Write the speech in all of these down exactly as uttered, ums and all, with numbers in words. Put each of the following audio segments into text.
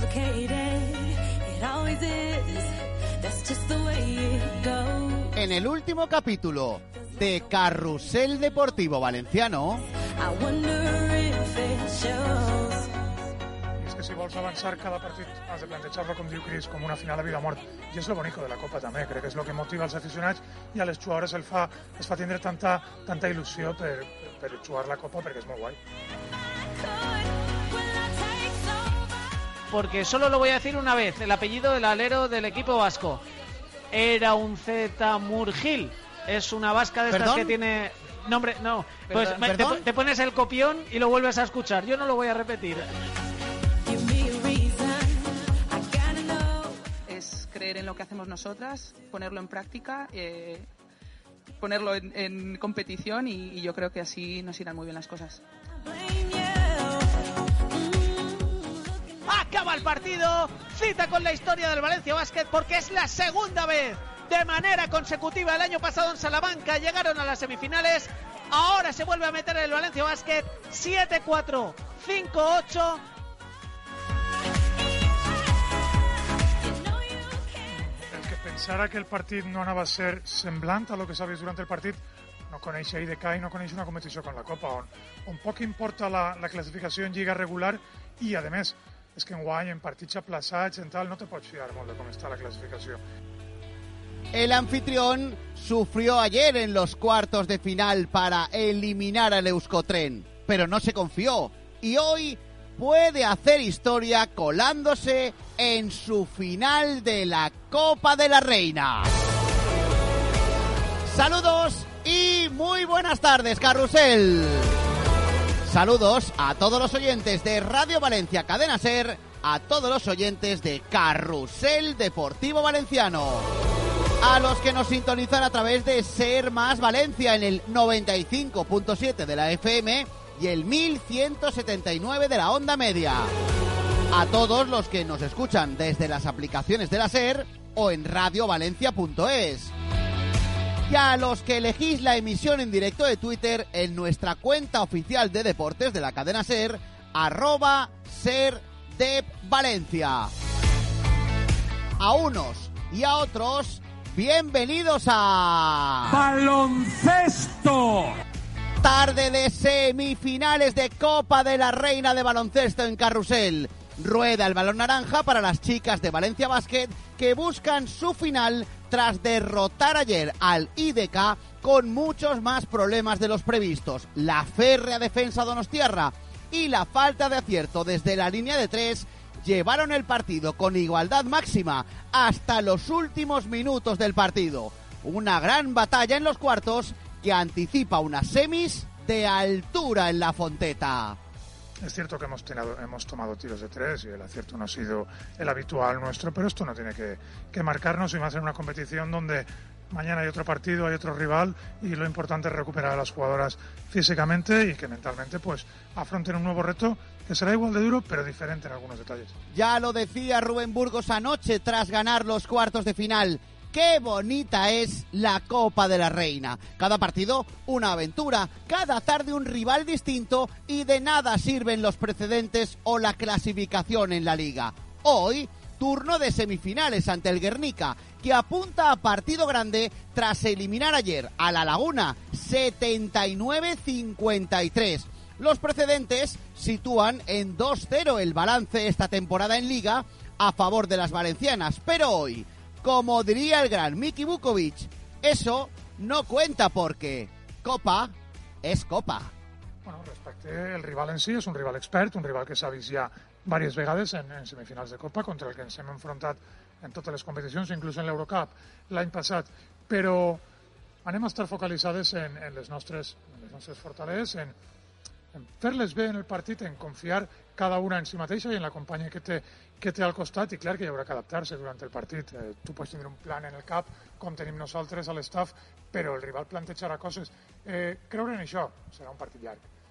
En el último capítulo de Carrusel Deportivo Valenciano. Y es que si vols avançar cada partit has de plantejar-lo, com diu Cris, com una final de vida o mort. I és lo bonico de la Copa també, crec que és lo que motiva els aficionats i a les jugadores el fa, es fa tindre tanta, tanta il·lusió per, per jugar la Copa perquè és molt guai. Porque solo lo voy a decir una vez, el apellido del alero del equipo vasco. Era un Z Murgil. Es una vasca de estas ¿Perdón? que tiene nombre. No, pues ¿Perdón? me, te, te pones el copión y lo vuelves a escuchar. Yo no lo voy a repetir. Es creer en lo que hacemos nosotras, ponerlo en práctica, eh, ponerlo en, en competición y, y yo creo que así nos irán muy bien las cosas. Acaba el partido, cita con la historia del Valencia Basket porque es la segunda vez de manera consecutiva. El año pasado en Salamanca llegaron a las semifinales, ahora se vuelve a meter el Valencia Basket. Siete cuatro, cinco ocho. El que pensara que el partit no anava a ser semblant a lo que s'ha vist durant el partit no coneix I D K i no coneix una competició com la Copa, on, on poc importa la, la classificació en lliga regular i, a més, és que enguany en partits aplaçats en tal no te pots fiar molt de com està la clasificació. El anfitrión sufrió ayer en los cuartos de final para eliminar al Euskotren, pero no se confió y hoy puede hacer historia colándose en su final de la Copa de la Reina. Saludos y muy buenas tardes, Carrusel. Saludos a todos los oyentes de Radio Valencia Cadena Ser, a todos los oyentes de Carrusel Deportivo Valenciano, a los que nos sintonizan a través de Ser Más Valencia en el noventa y cinco punto siete de la F M y el mil ciento setenta y nueve de la onda media, a todos los que nos escuchan desde las aplicaciones de la Ser o en radio valencia punto es. Y a los que elegís la emisión en directo de Twitter en nuestra cuenta oficial de deportes de la cadena Ser, arroba SerDepValencia. A unos y a otros, bienvenidos a... ¡Baloncesto! Tarde de semifinales de Copa de la Reina de Baloncesto en Carrusel. Rueda el balón naranja para las chicas de Valencia Basket que buscan su final tras derrotar ayer al I D K con muchos más problemas de los previstos. La férrea defensa donostiarra y la falta de acierto desde la línea de tres llevaron el partido con igualdad máxima hasta los últimos minutos del partido. Una gran batalla en los cuartos que anticipa unas semis de altura en la Fonteta. Es cierto que hemos, tenido, hemos tomado tiros de tres y el acierto no ha sido el habitual nuestro, pero esto no tiene que, que marcarnos y más en una competición donde mañana hay otro partido, hay otro rival y lo importante es recuperar a las jugadoras físicamente y que mentalmente pues afronten un nuevo reto que será igual de duro pero diferente en algunos detalles. Ya lo decía Rubén Burgos anoche tras ganar los cuartos de final. ¡Qué bonita es la Copa de la Reina! Cada partido una aventura, cada tarde un rival distinto y de nada sirven los precedentes o la clasificación en la Liga. Hoy, turno de semifinales ante el Guernica, que apunta a partido grande tras eliminar ayer a La Laguna setenta y nueve a cincuenta y tres. Los precedentes sitúan en dos cero el balance esta temporada en Liga a favor de las valencianas, pero hoy, como diría el gran Miki Vukovic, eso no cuenta porque Copa és Copa. Bueno, respecte, el rival en sí és un rival expert, un rival que s'ha vist ja diverses vegades en, en semifinals de Copa, contra el que ens hem enfrontat en totes les competicions, inclús en l'Eurocup l'any passat, però anem a estar focalitzades en, en, les, nostres, en les nostres fortaleses, en, en fer-les bé en el partit, en confiar cada una en si mateixa i en la companya que té, que té al costat, i clar que hi haurà que adaptar-se durant el partit. Eh, tu pots tenir un plan en el cap, com tenim nosaltres a l'estaf, però el rival plantejarà coses. Eh, creure en això serà un partit llarg.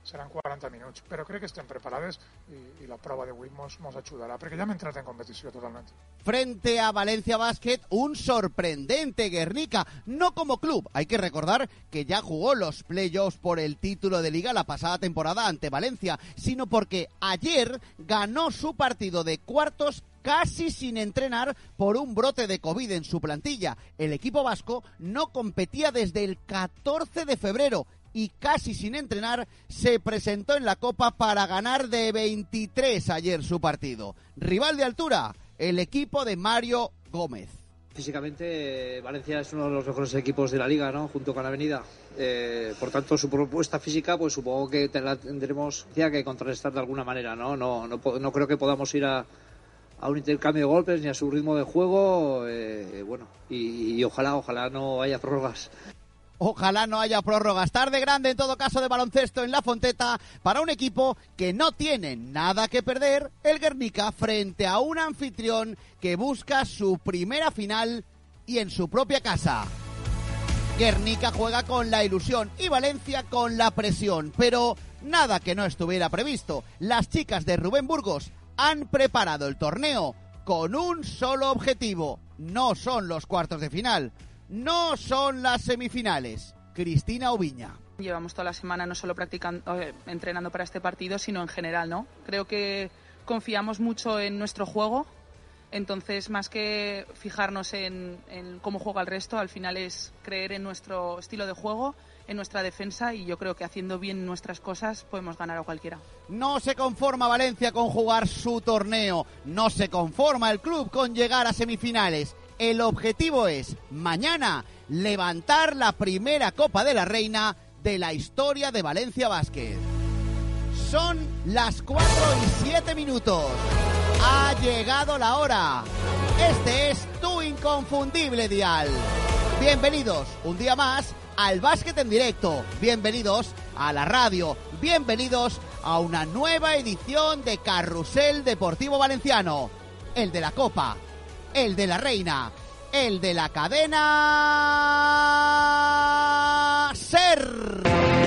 seran quaranta minuts, però crec que estem preparades i, i la prova d'avui mos, mos ajudarà, perquè ja hem entrat en competició totalment. Frente a Valencia Basket, un sorprendente Guernica, no como club. Hay que recordar que ya jugó los playoffs por el título de Liga la pasada temporada ante Valencia, sino porque ayer ganó su partido de cuartos casi sin entrenar por un brote de COVID en su plantilla. El equipo vasco no competía desde el catorce de febrero y casi sin entrenar se presentó en la Copa para ganar de veintitrés ayer su partido. Rival de altura, el equipo de Mario Gómez. Físicamente, Valencia es uno de los mejores equipos de la Liga, ¿no? Junto con Avenida. Eh, por tanto, su propuesta física, pues supongo que la tendremos que contrarrestar de alguna manera, ¿no? No, no, no creo que podamos ir a a un intercambio de golpes ni a su ritmo de juego, eh, bueno, y, y ojalá, ojalá no haya prórrogas. Ojalá no haya prórrogas. Tarde grande en todo caso de baloncesto en La Fonteta para un equipo que no tiene nada que perder, el Guernica, frente a un anfitrión que busca su primera final y en su propia casa. Guernica juega con la ilusión y Valencia con la presión, pero nada que no estuviera previsto. Las chicas de Rubén Burgos han preparado el torneo con un solo objetivo. No son los cuartos de final, no son las semifinales. Cristina Oviña. Llevamos toda la semana no solo practicando, eh, entrenando para este partido, sino en general, ¿no? Creo que confiamos mucho en nuestro juego, entonces más que fijarnos en, en cómo juega el resto, al final es creer en nuestro estilo de juego, en nuestra defensa, y yo creo que haciendo bien nuestras cosas podemos ganar a cualquiera. No se conforma Valencia con jugar su torneo, no se conforma el club con llegar a semifinales. El objetivo es, mañana, levantar la primera Copa de la Reina de la historia de Valencia Basket. Son las cuatro y siete minutos. Ha llegado la hora. Este es tu inconfundible dial. Bienvenidos un día más al básquet en directo, bienvenidos a la radio, bienvenidos a una nueva edición de Carrusel Deportivo Valenciano, el de la Copa, el de la Reina, el de la cadena SER.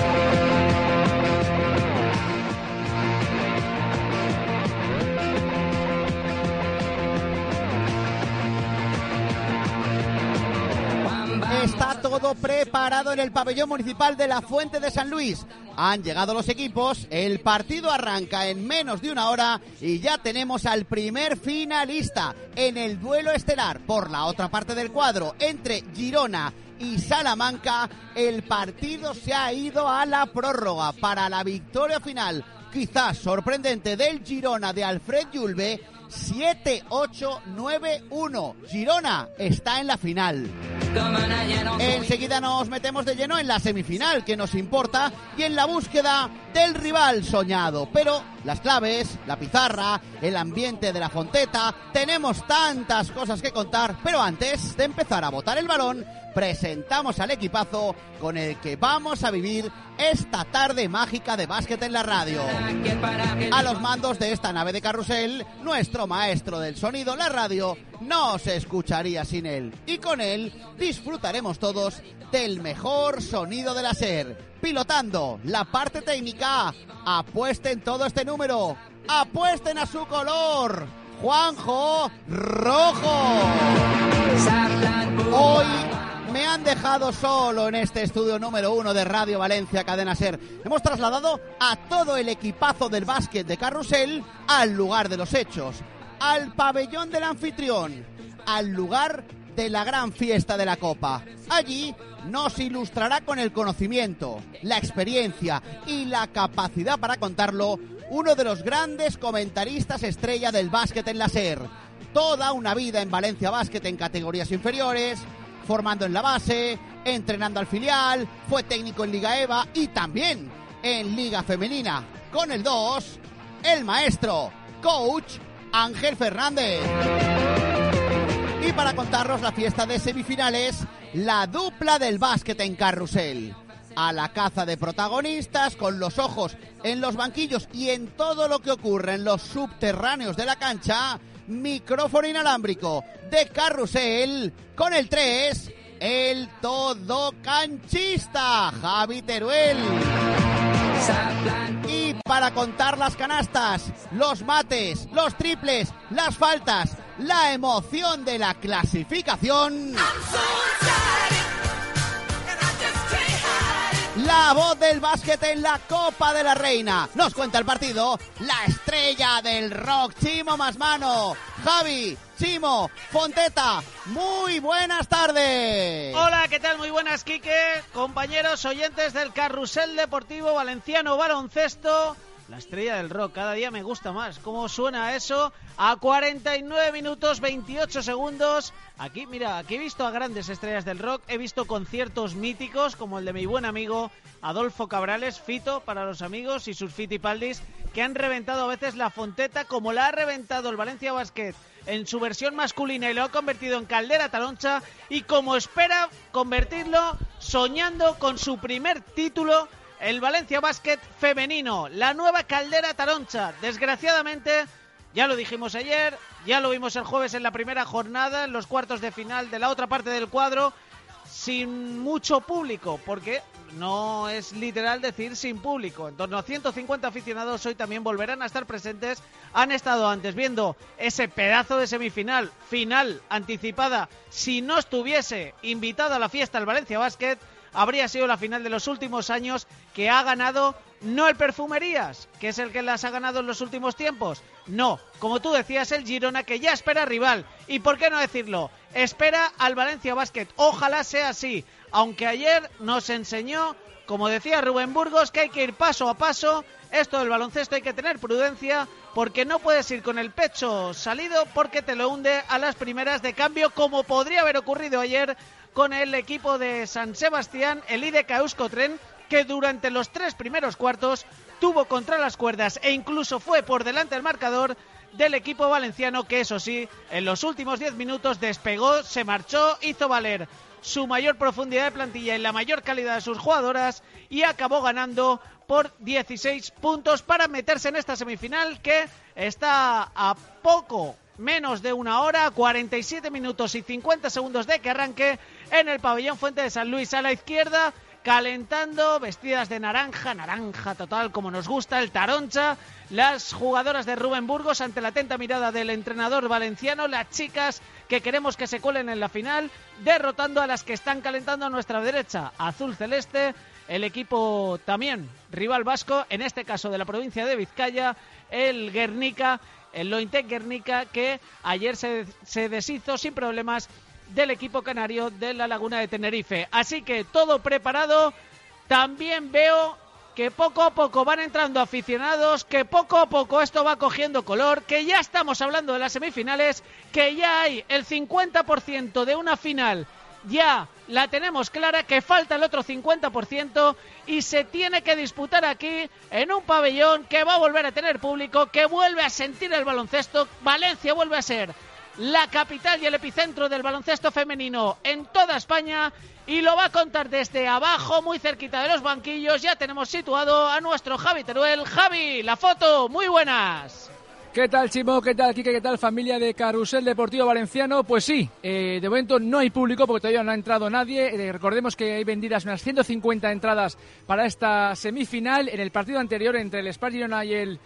Está todo preparado en el pabellón municipal de la Fuente de San Luis. Han llegado los equipos, el partido arranca en menos de una hora y ya tenemos al primer finalista en el duelo estelar por la otra parte del cuadro entre Girona y Salamanca. El partido se ha ido a la prórroga para la victoria final, quizás sorprendente, del Girona de Alfred Yulbe, siete ocho nueve uno. Girona está en la final. Enseguida nos metemos de lleno en la semifinal, que nos importa, y en la búsqueda del rival soñado. Pero las claves, la pizarra, el ambiente de la Fonteta, tenemos tantas cosas que contar. Pero antes de empezar a botar el balón, presentamos al equipazo con el que vamos a vivir esta tarde mágica de básquet en la radio. A los mandos de esta nave de carrusel, nuestro maestro del sonido, la radio, no se escucharía sin él. Y con él disfrutaremos todos del mejor sonido de la SER. Pilotando la parte técnica, apuesten todo este número, apuesten a su color, Juanjo Rojo. Hoy me han dejado solo en este estudio número uno de Radio Valencia Cadena SER. Hemos trasladado a todo el equipazo del básquet de carrusel al lugar de los hechos, al pabellón del anfitrión, al lugar de la gran fiesta de la Copa. Allí nos ilustrará con el conocimiento, la experiencia y la capacidad para contarlo uno de los grandes comentaristas estrella del básquet en la SER. Toda una vida en Valencia Basket en categorías inferiores, formando en la base, entrenando al filial, fue técnico en Liga EVA y también en Liga Femenina. Con el dos, el maestro, coach Ángel Fernández. Y para contarnos la fiesta de semifinales, la dupla del básquet en carrusel. A la caza de protagonistas, con los ojos en los banquillos y en todo lo que ocurre en los subterráneos de la cancha, micrófono inalámbrico de carrusel, con el tres, el todo canchista, Javi Teruel. Y para contar las canastas, los mates, los triples, las faltas, la emoción de la clasificación, la voz del básquet en la Copa de la Reina. Nos cuenta el partido la estrella del rock, Chimo Masmano. Javi, Chimo, Fonteta, muy buenas tardes. Hola, ¿qué tal? Muy buenas, Quique. Compañeros oyentes del Carrusel Deportivo Valenciano Baloncesto. La estrella del rock, cada día me gusta más. ¿Cómo suena eso? A cuarenta y nueve minutos veintiocho segundos. Aquí, mira, aquí he visto a grandes estrellas del rock. He visto conciertos míticos como el de mi buen amigo Adolfo Cabrales, Fito para los amigos, y sus Fitipaldis, que han reventado a veces la Fonteta, como la ha reventado el Valencia Basket en su versión masculina y lo ha convertido en Caldera Taloncha, y como espera convertirlo soñando con su primer título el Valencia Basket femenino, la nueva Caldera Taloncha. Desgraciadamente, ya lo dijimos ayer, ya lo vimos el jueves en la primera jornada, en los cuartos de final de la otra parte del cuadro, sin mucho público, porque no es literal decir sin público. En torno a ciento cincuenta aficionados hoy también volverán a estar presentes. Han estado antes viendo ese pedazo de semifinal, final anticipada. Si no estuviese invitada a la fiesta el Valencia Basket, habría sido la final de los últimos años, que ha ganado no el Perfumerías, que es el que las ha ganado en los últimos tiempos. No, como tú decías, el Girona, que ya espera rival. ¿Y por qué no decirlo? Espera al Valencia Basket. Ojalá sea así. Aunque ayer nos enseñó, como decía Rubén Burgos, que hay que ir paso a paso. Esto del baloncesto hay que tener prudencia, porque no puedes ir con el pecho salido, porque te lo hunde a las primeras de cambio, como podría haber ocurrido ayer con el equipo de San Sebastián, el I D K Euskotren, que durante los tres primeros cuartos tuvo contra las cuerdas e incluso fue por delante del marcador del equipo valenciano, que eso sí, en los últimos diez minutos despegó, se marchó, hizo valer su mayor profundidad de plantilla y la mayor calidad de sus jugadoras, y acabó ganando por dieciséis puntos para meterse en esta semifinal, que está a poco menos de una hora, cuarenta y siete minutos y cincuenta segundos de que arranque, en el pabellón Fuente de San Luis. A la izquierda, calentando, vestidas de naranja, naranja total, como nos gusta, el Taroncha, las jugadoras de Rubén Burgos, ante la atenta mirada del entrenador valenciano, las chicas que queremos que se cuelen en la final, derrotando a las que están calentando a nuestra derecha, azul celeste, el equipo también rival vasco, en este caso de la provincia de Vizcaya, el Guernica, el Lointec Guernica, que ayer se, se deshizo sin problemas del equipo canario de la Laguna de Tenerife. Así que todo preparado. También veo que poco a poco van entrando aficionados, que poco a poco esto va cogiendo color, que ya estamos hablando de las semifinales, que ya hay el cincuenta por ciento de una final, ya la tenemos clara, que falta el otro cincuenta por ciento y se tiene que disputar aquí en un pabellón que va a volver a tener público, que vuelve a sentir el baloncesto. Valencia vuelve a ser la capital y el epicentro del baloncesto femenino en toda España, y lo va a contar desde abajo, muy cerquita de los banquillos. Ya tenemos situado a nuestro Javi Teruel. Javi, la foto, muy buenas. ¿Qué tal, Chimo? ¿Qué tal, Quique? ¿Qué tal, familia de Carrusel Deportivo Valenciano? Pues sí, eh, de momento no hay público porque todavía no ha entrado nadie. Eh, recordemos que hay vendidas unas ciento cincuenta entradas para esta semifinal. En el partido anterior entre el Spar Girona y el,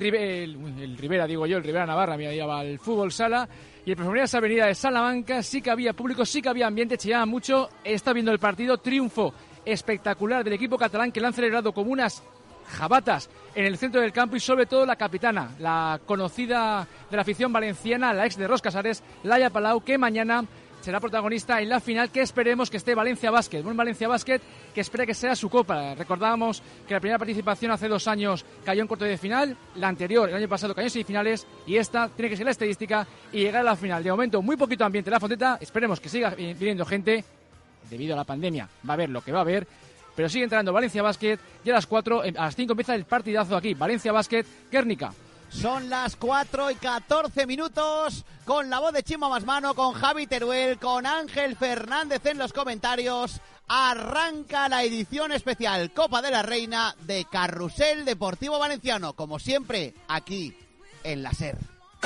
el, el Rivera, digo yo, el Rivera Navarra, me lleva al fútbol sala, y el Perfumerías Avenida de Salamanca, sí que había público, sí que había ambiente, chillaba mucho. Está viendo el partido, triunfo espectacular del equipo catalán, que lo han celebrado como unas jabatas en el centro del campo, y sobre todo la capitana, la conocida de la afición valenciana, la ex de Ros Casares, Laia Palau, que mañana será protagonista en la final, que esperemos que esté Valencia Basket, un Valencia Basket que espera que sea su copa. Recordábamos que la primera participación hace dos años cayó en cuarto de final, la anterior, el año pasado, cayó en semifinales, y esta tiene que ser la estadística y llegar a la final. De momento, muy poquito ambiente en la Fonteta, esperemos que siga viniendo gente, debido a la pandemia, va a haber lo que va a haber, pero sigue entrando Valencia Basket, y a las cuatro, a las cinco empieza el partidazo aquí, Valencia Basket, Guernica. Son las cuatro y catorce minutos, con la voz de Chimo Masmano, con Javi Teruel, con Ángel Fernández en los comentarios. Arranca la edición especial Copa de la Reina de Carrusel Deportivo Valenciano, como siempre, aquí en la SER.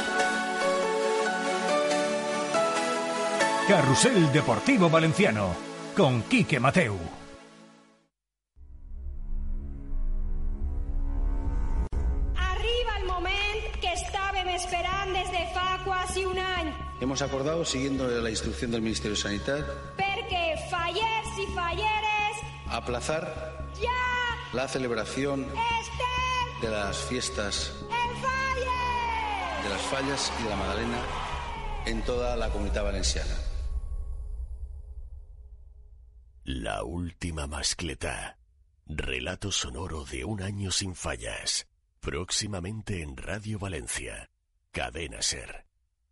Carrusel Deportivo Valenciano, con Quique Mateu. hemos acordado, siguiendo la instrucción del Ministerio de Sanidad, perquè fallers i falleres aplazar ja la celebración estem de las fiestas en falles de las fallas y de la Magdalena en toda la Comunitat Valenciana. La última mascleta. Relato sonoro de un año sin fallas. Próximamente en Radio Valencia. Cadena SER.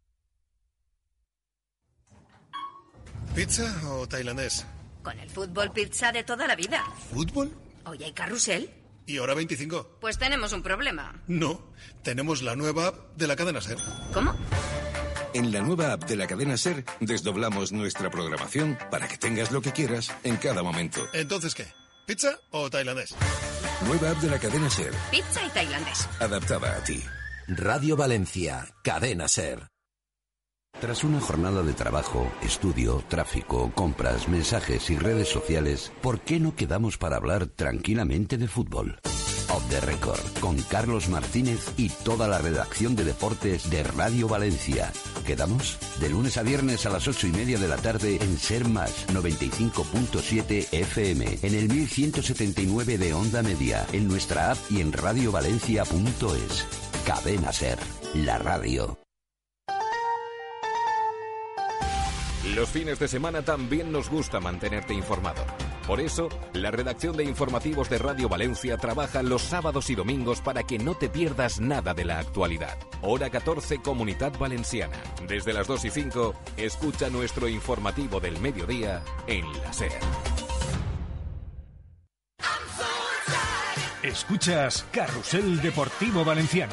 ¿Pizza o tailandés? Con el fútbol pizza de toda la vida. ¿Fútbol? ¿Hoy hay carrusel? ¿Y hora veinticinco? Pues tenemos un problema. No, tenemos la nueva app de la cadena SER. ¿Cómo? En la nueva app de la cadena SER desdoblamos nuestra programación para que tengas lo que quieras en cada momento. ¿Entonces qué? ¿Pizza o tailandés? Nueva app de la cadena SER. Pizza y tailandés. Adaptada a ti. Radio Valencia, Cadena SER. Tras una jornada de trabajo, estudio, tráfico, compras, mensajes y redes sociales, ¿por qué no quedamos para hablar tranquilamente de fútbol? Off the Record, con Carlos Martínez y toda la redacción de deportes de Radio Valencia. ¿Quedamos? De lunes a viernes a las ocho y media de la tarde en Ser Más noventa y cinco punto siete F M, en el mil ciento setenta y nueve de Onda Media, en nuestra app y en radiovalencia punto es. Cadena SER, la radio. Los fines de semana también nos gusta mantenerte informado. Por eso, la redacción de informativos de Radio Valencia trabaja los sábados y domingos para que no te pierdas nada de la actualidad. Hora catorce, Comunitat Valenciana. Desde las dos y cinco, escucha nuestro informativo del mediodía en la SER. Escuchas Carrusel Deportivo Valenciano.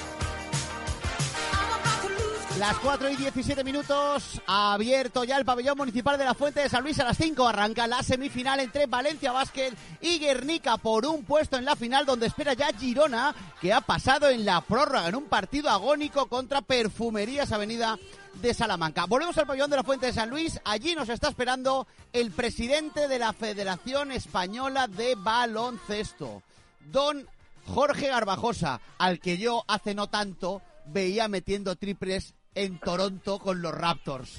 Las cuatro y diecisiete minutos, abierto ya el pabellón municipal de la Fuente de San Luis. A las cinco arranca la semifinal entre Valencia Basket y Guernica por un puesto en la final, donde espera ya Girona, que ha pasado en la prórroga en un partido agónico contra Perfumerías Avenida de Salamanca. Volvemos al pabellón de la Fuente de San Luis. Allí nos está esperando el presidente de la Federación Española de Baloncesto, don Jorge Garbajosa, al que yo hace no tanto veía metiendo triples en Toronto con los Raptors.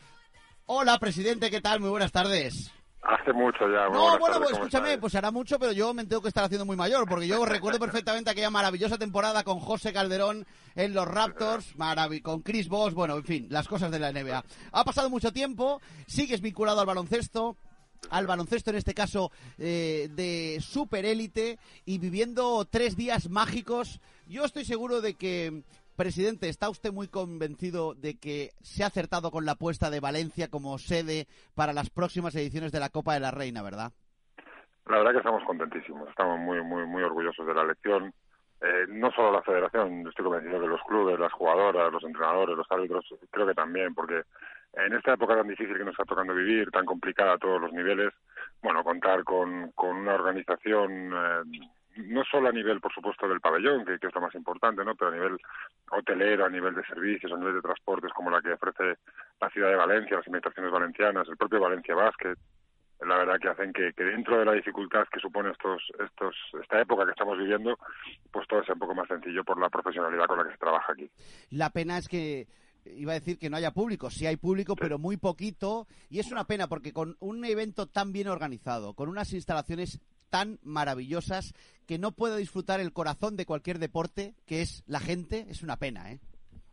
Hola, presidente, ¿qué tal? Muy buenas tardes. Hace mucho ya. No, bueno, pues escúchame, pues hará mucho, pero yo me tengo que estar haciendo muy mayor, porque yo recuerdo perfectamente aquella maravillosa temporada con José Calderón en los Raptors, marav- con Chris Bosh, bueno, en fin, las cosas de la N B A. Ha pasado mucho tiempo, sigues vinculado al baloncesto, al baloncesto en este caso eh, de superélite, y viviendo tres días mágicos. Yo estoy seguro de que, presidente, está usted muy convencido de que se ha acertado con la apuesta de Valencia como sede para las próximas ediciones de la Copa de la Reina, ¿verdad? La verdad que estamos contentísimos, estamos muy muy muy orgullosos de la elección. Eh, no solo la federación, estoy convencido que los clubes, las jugadoras, los entrenadores, los árbitros, creo que también, porque en esta época tan difícil que nos está tocando vivir, tan complicada a todos los niveles, bueno, contar con, con una organización, eh, no solo a nivel, por supuesto, del pabellón, que, que es lo más importante, ¿no?, pero a nivel hotelero, a nivel de servicios, a nivel de transportes, como la que ofrece la ciudad de Valencia, las administraciones valencianas, el propio Valencia Basket, la verdad que hacen que, que dentro de la dificultad que supone estos, estos, esta época que estamos viviendo, pues todo sea un poco más sencillo por la profesionalidad con la que se trabaja aquí. La pena es que, iba a decir que no haya público, sí hay público, sí, pero muy poquito, y es una pena porque con un evento tan bien organizado, con unas instalaciones tan maravillosas, que no pueda disfrutar el corazón de cualquier deporte, que es la gente, es una pena, ¿eh?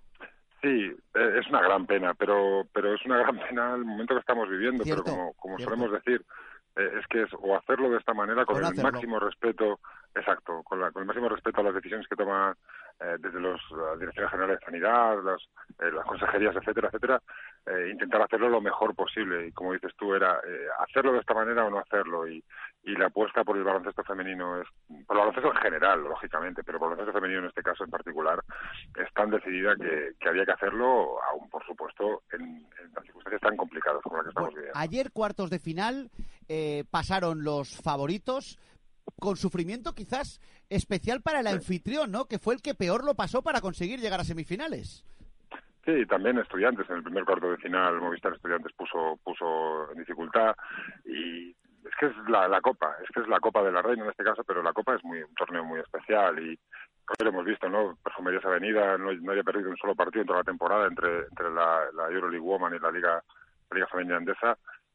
Sí, es una gran pena, pero pero es una gran pena el momento que estamos viviendo, cierto, pero como como cierto. solemos decir, eh, es que es o hacerlo de esta manera con o no el hacerlo. máximo respeto, exacto, con, la, con el máximo respeto a las decisiones que toma eh, desde los, las direcciones generales de sanidad, las, eh, las consejerías, etcétera, etcétera, eh, intentar hacerlo lo mejor posible, y como dices tú, era eh, hacerlo de esta manera o no hacerlo, y, y la apuesta por el baloncesto femenino es, por el baloncesto en general, lógicamente, pero por el baloncesto femenino en este caso en particular, es tan decidida que, que había que hacerlo, aún por supuesto, en, en las circunstancias tan complicadas como las que estamos viviendo. Ayer, cuartos de final, eh, pasaron los favoritos, con sufrimiento quizás especial para el sí. anfitrión, ¿no?, que fue el que peor lo pasó para conseguir llegar a semifinales. Sí, también Estudiantes en el primer cuarto de final, Movistar Estudiantes puso puso en dificultad, y es que es la, la Copa, es que es la Copa de la Reina en este caso, pero la Copa es muy un torneo muy especial, y Hoy lo hemos visto, ¿no? Perfumerías Avenida no, no haya perdido un solo partido en toda la temporada entre, entre la, la Euroleague Women y la Liga, la Liga Femenina Endesa.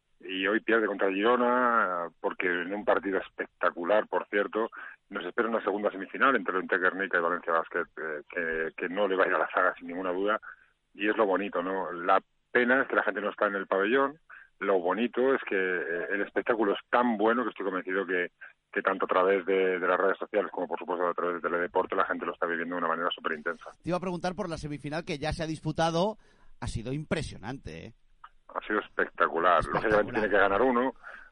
Y hoy pierde contra Girona, porque en un partido espectacular, por cierto, nos espera una segunda semifinal entre Lente Guernica y Valencia Basket, eh, que, que no le va a ir a la saga sin ninguna duda, y es lo bonito, ¿no? La pena es que la gente no está en el pabellón, lo bonito es que eh, el espectáculo es tan bueno que estoy convencido que, que tanto a través de, de las redes sociales como, por supuesto, a través de Teledeporte, la gente lo está viviendo de una manera súper intensa. Te iba a preguntar por la semifinal que ya se ha disputado, ha sido impresionante, ¿eh? Ha sido espectacular. espectacular. Lógicamente tiene que ganar uno,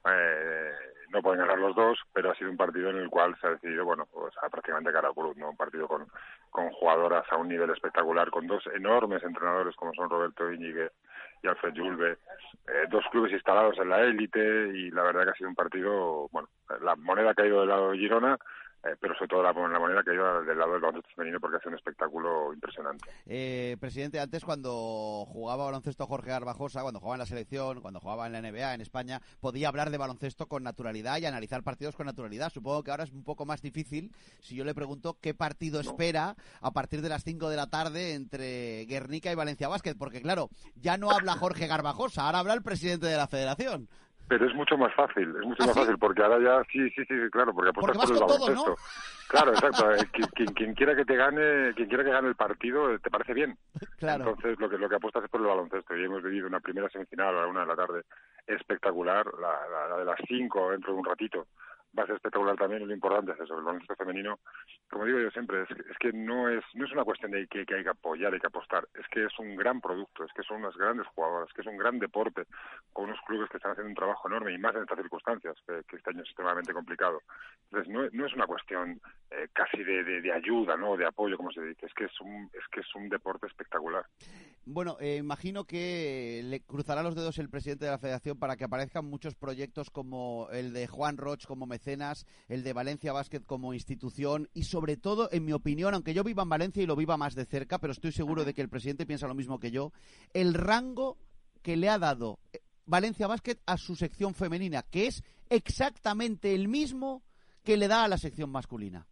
eh, no pueden ganar los dos, pero ha sido un partido en el cual se ha decidido, bueno, pues a prácticamente cara a cruz, ¿no? Un partido con, con jugadoras a un nivel espectacular, con dos enormes entrenadores como son Roberto Íñiguez y Alfred Julve, eh, dos clubes instalados en la élite, y la verdad que ha sido un partido, bueno, la moneda ha caído del lado de Girona, Eh, pero sobre todo la, la manera que ha ido del lado del baloncesto femenino, porque hace un espectáculo impresionante. Eh, presidente, antes cuando jugaba baloncesto Jorge Garbajosa, cuando jugaba en la selección, cuando jugaba en la N B A en España, podía hablar de baloncesto con naturalidad y analizar partidos con naturalidad. Supongo que ahora es un poco más difícil si yo le pregunto qué partido no. espera a partir de las cinco de la tarde entre Guernica y Valencia Basket, porque claro, ya no habla Jorge Garbajosa, ahora habla el presidente de la federación. Pero es mucho más fácil, es mucho ¿Ah, más sí? fácil, porque ahora ya, sí, sí, sí, claro, porque apuestas por el baloncesto. ¿No? Claro, exacto, eh, quien, quien, quien quiera que te gane, quien quiera que gane el partido, te parece bien. Claro. Entonces lo que lo que apuestas es por el baloncesto, y hemos vivido una primera semifinal a la una de la tarde espectacular, la, la, la de las cinco dentro de un ratito. Va a ser espectacular también, y lo importante es eso, el baloncesto femenino. Como digo yo siempre, es, es que no es no es una cuestión de que, que hay que apoyar, hay que apostar, es que es un gran producto, es que son unas grandes jugadoras, que es un gran deporte, con unos clubes que están haciendo un trabajo enorme, y más en estas circunstancias, que, que este año es extremadamente complicado. Entonces no, no es una cuestión eh, casi de, de, de ayuda, no, de apoyo, como se dice, es que es un, es que es un deporte espectacular. Bueno, eh, imagino que le cruzará los dedos el presidente de la Federación para que aparezcan muchos proyectos como el de Juan Roch como mecenas, el de Valencia Basket como institución, y sobre todo, en mi opinión, aunque yo viva en Valencia y lo viva más de cerca, pero estoy seguro de que el presidente piensa lo mismo que yo, el rango que le ha dado Valencia Basket a su sección femenina, que es exactamente el mismo que le da a la sección masculina.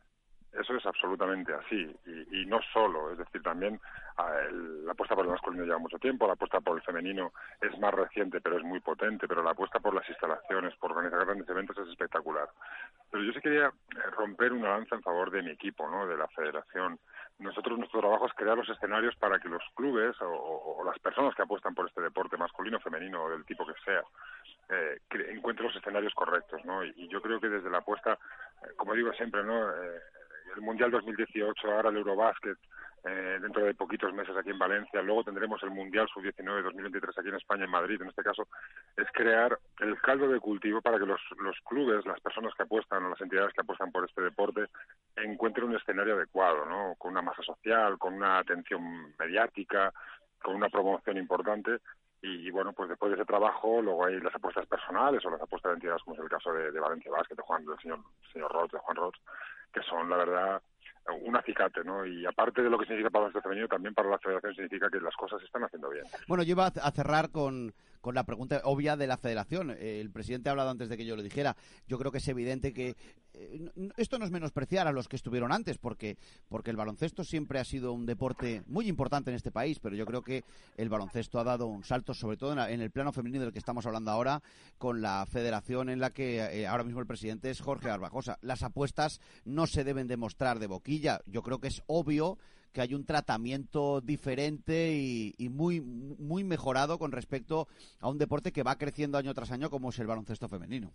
Eso es absolutamente así, y, y no solo, es decir, también el, la apuesta por el masculino lleva mucho tiempo, la apuesta por el femenino es más reciente, pero es muy potente, pero la apuesta por las instalaciones, por organizar grandes eventos es espectacular. Pero yo sí quería romper una lanza en favor de mi equipo, ¿no?, de la federación. Nosotros, nuestro trabajo es crear los escenarios para que los clubes o, o, o las personas que apuestan por este deporte, masculino o femenino, o del tipo que sea, eh, que encuentren los escenarios correctos, ¿no? Y, y yo creo que desde la apuesta, eh, como digo siempre, ¿no?, eh, el Mundial dos mil dieciocho, ahora el Eurobasket, eh, dentro de poquitos meses aquí en Valencia, luego tendremos el Mundial sub diecinueve dos mil veintitrés aquí en España, en Madrid, en este caso, es crear el caldo de cultivo para que los, los clubes, las personas que apuestan o las entidades que apuestan por este deporte encuentren un escenario adecuado, ¿no?, con una masa social, con una atención mediática, con una promoción importante. Y, y bueno, pues después de ese trabajo, luego hay las apuestas personales o las apuestas de entidades, como es el caso de, de Valencia Basket, de Juan, del señor, señor Roch, de Juan Roch, que son, la verdad, un acicate, ¿no? Y aparte de lo que significa para el baloncesto femenino, también para la federación significa que las cosas se están haciendo bien. Bueno, yo iba a cerrar con, con la pregunta obvia de la federación. El presidente ha hablado antes de que yo lo dijera. Yo creo que es evidente que eh, esto no es menospreciar a los que estuvieron antes, porque, porque el baloncesto siempre ha sido un deporte muy importante en este país, pero yo creo que el baloncesto ha dado un salto, sobre todo en, la, en el plano femenino del que estamos hablando ahora, con la federación en la que eh, ahora mismo el presidente es Jorge Garbajosa. Las apuestas no se deben demostrar de boquilla. Yo creo que es obvio que hay un tratamiento diferente y, y muy muy mejorado con respecto a un deporte que va creciendo año tras año como es el baloncesto femenino.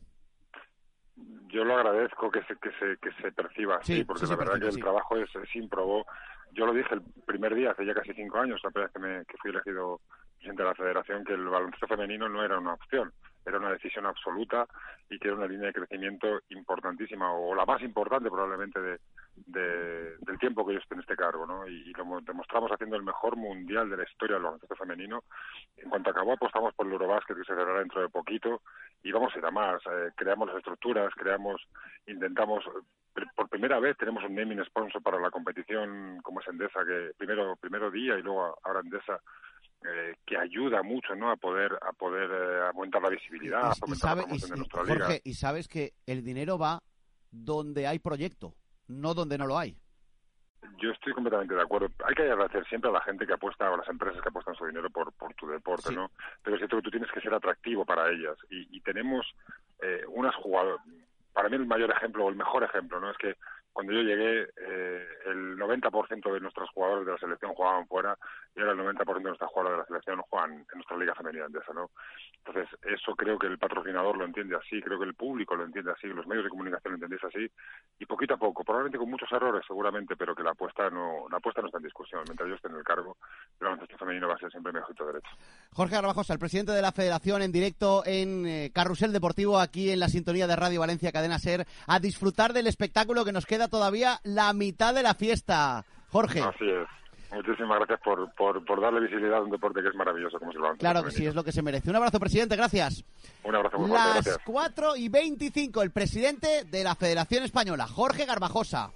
Yo lo agradezco que se que se que se perciba así, sí, porque sí la verdad percibe, que el sí. trabajo es, es ímprobo. Yo lo dije el primer día, hace ya casi cinco años, la primera vez que, me, que fui elegido presidente de la federación, que el baloncesto femenino no era una opción, era una decisión absoluta y que era una línea de crecimiento importantísima, o la más importante probablemente de, de del tiempo que yo estoy en este cargo, ¿no? Y, y lo demostramos haciendo el mejor mundial de la historia del baloncesto femenino. En cuanto acabó, apostamos por el Eurobasket, que se celebrará dentro de poquito, y vamos a ir a más. Eh, creamos las estructuras, creamos, intentamos... Por primera vez tenemos un naming sponsor para la competición como es Endesa, que primero primero día y luego ahora Endesa, eh, que ayuda mucho, ¿no?, a poder a poder eh, aumentar la visibilidad, a fomentar sabe, la promoción y, de nuestra Jorge, liga. Y sabes que el dinero va donde hay proyecto, no donde no lo hay. Yo estoy completamente de acuerdo. Hay que agradecer siempre a la gente que apuesta, o a las empresas que apuestan su dinero por, por tu deporte, sí. ¿no? Pero es cierto que tú tienes que ser atractivo para ellas. Y, y tenemos eh, unas jugadoras... Para mí el mayor ejemplo, o el mejor ejemplo, ¿no? Es que cuando yo llegué, eh, el noventa por ciento de nuestros jugadores de la selección jugaban fuera, y ahora el noventa por ciento de nuestras jugadoras de la selección juegan en nuestra liga femenina andesa, ¿no? Entonces, eso creo que el patrocinador lo entiende así, creo que el público lo entiende así, los medios de comunicación lo entendéis así, y poquito a poco, probablemente con muchos errores seguramente, pero que la apuesta no la apuesta no está en discusión. Mientras yo esté en el cargo, el baloncesto femenino va a ser siempre mi ojito derecho. Jorge Garbajosa, el presidente de la Federación, en directo en eh, Carrusel Deportivo, aquí en la sintonía de Radio Valencia Cadena SER, a disfrutar del espectáculo, que nos queda todavía la mitad de la fiesta. Jorge. Así es. Muchísimas gracias por, por, por darle visibilidad a un deporte que es maravilloso como es el baloncesto. Claro que sí, es lo que se merece. Un abrazo, presidente, gracias. Un abrazo muy fuerte, gracias. Las cuatro y veinticinco, el presidente de la Federación Española, Jorge Garbajosa.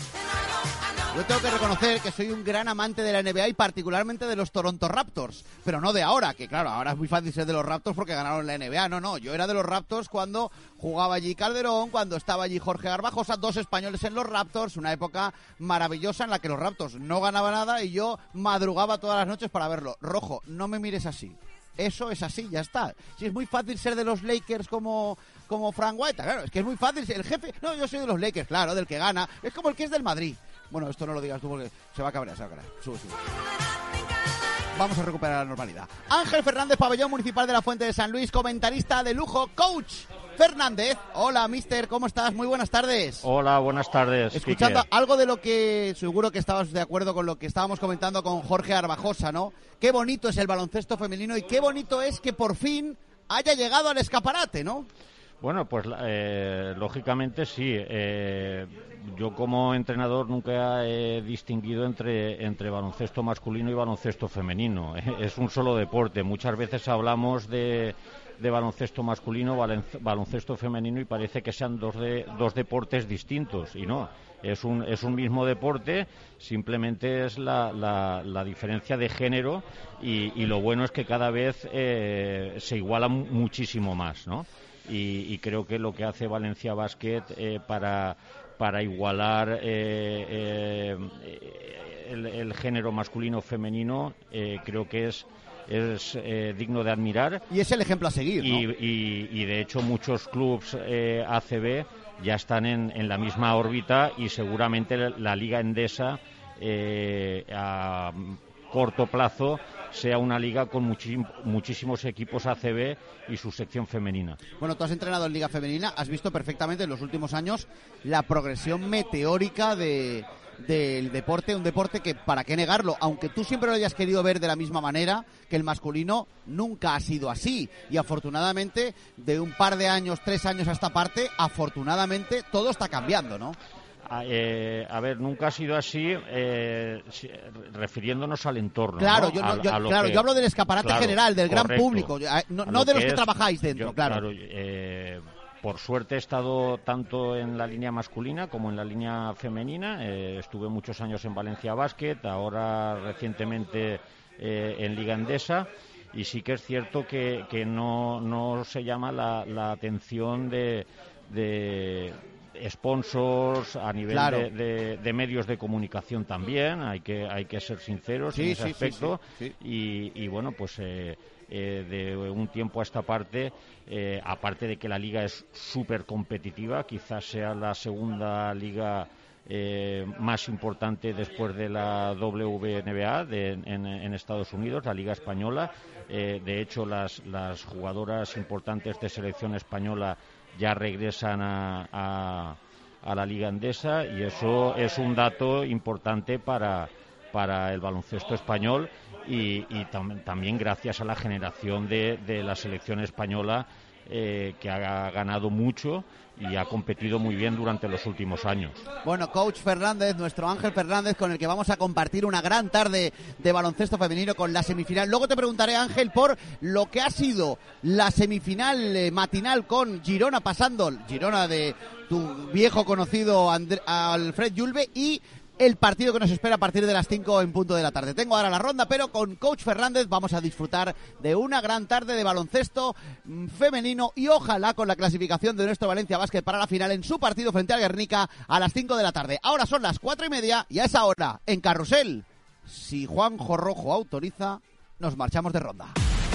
Yo tengo que reconocer que soy un gran amante de la N B A y particularmente de los Toronto Raptors, pero no de ahora, que claro, ahora es muy fácil ser de los Raptors porque ganaron la N B A. No, no, yo era de los Raptors cuando jugaba allí Calderón, cuando estaba allí Jorge Garbajosa, dos españoles en los Raptors, una época maravillosa en la que los Raptors no ganaban nada y yo madrugaba todas las noches para verlo. Rojo, no me mires así. Eso es así, ya está. Si es muy fácil ser de los Lakers como, como Frank White, claro, es que es muy fácil. El jefe, no, yo soy de los Lakers, claro, del que gana. Es como el que es del Madrid. Bueno, esto no lo digas tú porque se va a cabrear, se va a cabrear. Sube, sube. Vamos a recuperar la normalidad. Ángel Fernández, pabellón municipal de la Fuente de San Luis, comentarista de lujo, Coach Fernández. Hola, mister, ¿cómo estás? Muy buenas tardes. Hola, buenas tardes. Escuchando Quique. Algo de lo que seguro que estabas de acuerdo con lo que estábamos comentando con Jorge Garbajosa, ¿no? Qué bonito es el baloncesto femenino y qué bonito es que por fin haya llegado al escaparate, ¿no? Bueno, pues eh, lógicamente sí. Eh, yo como entrenador nunca he distinguido entre, entre baloncesto masculino y baloncesto femenino. Es un solo deporte. Muchas veces hablamos de, de baloncesto masculino, baloncesto femenino y parece que sean dos, de, dos deportes distintos y no. Es un, es un mismo deporte, simplemente es la, la, la diferencia de género y, y lo bueno es que cada vez eh, se iguala muchísimo más, ¿no? Y, y creo que lo que hace Valencia Basket eh, para, para igualar eh, eh, el, el género masculino-femenino eh, creo que es, es eh, digno de admirar. Y es el ejemplo a seguir, ¿no? Y, y, y de hecho muchos clubs eh, A C B ya están en, en la misma órbita y seguramente la Liga Endesa eh, a corto plazo sea una liga con muchí- muchísimos equipos A C B y su sección femenina. Bueno, tú has entrenado en Liga Femenina, has visto perfectamente en los últimos años la progresión meteórica de, del deporte, un deporte que, para qué negarlo, aunque tú siempre lo hayas querido ver de la misma manera, que el masculino nunca ha sido así. Y afortunadamente, de un par de años, tres años a esta parte, afortunadamente todo está cambiando, ¿no? A, eh, a ver, nunca ha sido así, eh, si, refiriéndonos al entorno. Claro, ¿no? yo, no, a, yo, a lo claro que, yo hablo del escaparate claro, general, del correcto, gran público, no, no de los que, que es, trabajáis dentro, yo, claro. claro eh, por suerte he estado tanto en la línea masculina como en la línea femenina. Eh, estuve muchos años en Valencia Basket, ahora recientemente eh, en Liga Endesa. Y sí que es cierto que, que no, no se llama la, la atención de... de sponsors a nivel claro. de, de, de medios de comunicación también, hay que hay que ser sinceros sí, en ese sí, aspecto sí, sí, sí. Y, y bueno pues eh, eh, de un tiempo a esta parte eh, aparte de que la liga es súper competitiva, quizás sea la segunda liga eh, más importante después de la W N B A de, en, en Estados Unidos, la liga española. Eh, de hecho las, las jugadoras importantes de selección española ya regresan a, a, a la Liga Endesa y eso es un dato importante para, para el baloncesto español y, y tam, también gracias a la generación de, de la selección española eh, que ha ganado mucho y ha competido muy bien durante los últimos años. Bueno, Coach Fernández, nuestro Ángel Fernández, con el que vamos a compartir una gran tarde de baloncesto femenino con la semifinal. Luego te preguntaré, Ángel, por lo que ha sido la semifinal eh, matinal con Girona, pasando Girona de tu viejo conocido André, Alfred Yulbe, y el partido que nos espera a partir de las cinco en punto de la tarde. Tengo ahora la ronda, pero con Coach Fernández vamos a disfrutar de una gran tarde de baloncesto femenino y ojalá con la clasificación de nuestro Valencia Basket para la final en su partido frente al Guernica a las cinco de la tarde. Ahora son las cuatro y media y a esa hora, en Carrusel, si Juanjo Rojo autoriza, nos marchamos de ronda.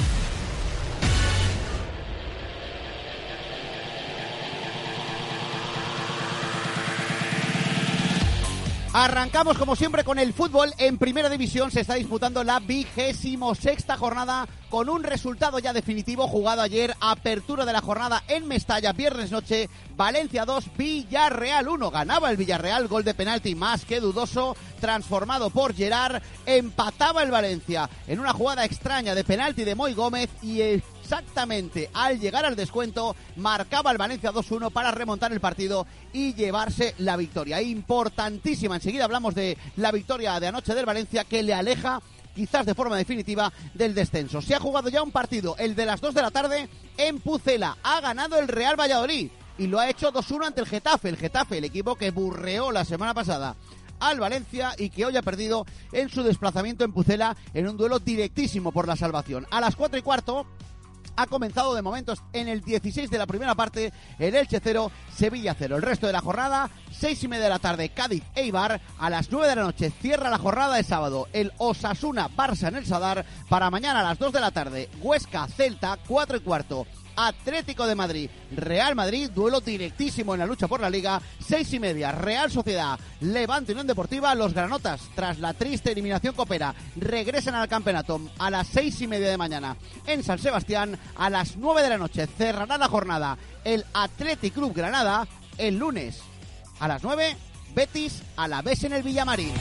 Arrancamos como siempre con el fútbol. En primera división se está disputando la vigésimo sexta jornada con un resultado ya definitivo jugado ayer. Apertura de la jornada en Mestalla, viernes noche. Valencia dos, Villarreal uno. Ganaba el Villarreal, gol de penalti más que dudoso, transformado por Gerard. Empataba el Valencia en una jugada extraña de penalti de Moy Gómez y el exactamente al llegar al descuento marcaba el Valencia dos uno para remontar el partido y llevarse la victoria. Importantísima, enseguida hablamos de la victoria de anoche del Valencia que le aleja quizás de forma definitiva del descenso. Se ha jugado ya un partido, el de las dos de la tarde en Pucela. Ha ganado el Real Valladolid y lo ha hecho dos uno ante el Getafe. El Getafe, el equipo que burreó la semana pasada al Valencia y que hoy ha perdido en su desplazamiento en Pucela en un duelo directísimo por la salvación. A las cuatro y cuarto ha comenzado de momentos en el dieciséis de la primera parte el Elche cero, Sevilla cero. El resto de la jornada, seis y media de la tarde, Cádiz Eibar. A las nueve de la noche cierra la jornada de sábado el Osasuna Barça en el Sadar. Para mañana a las dos de la tarde, Huesca Celta, cuatro y cuarto. Atlético de Madrid, Real Madrid, duelo directísimo en la lucha por la Liga. Seis y media, Real Sociedad, Levante Unión Deportiva. Los granotas, tras la triste eliminación copera, regresan al campeonato a las seis y media de mañana en San Sebastián. A las nueve de la noche cerrará la jornada el Athletic Club Granada. El lunes a las nueve, Betis Alavés en el Villamarín.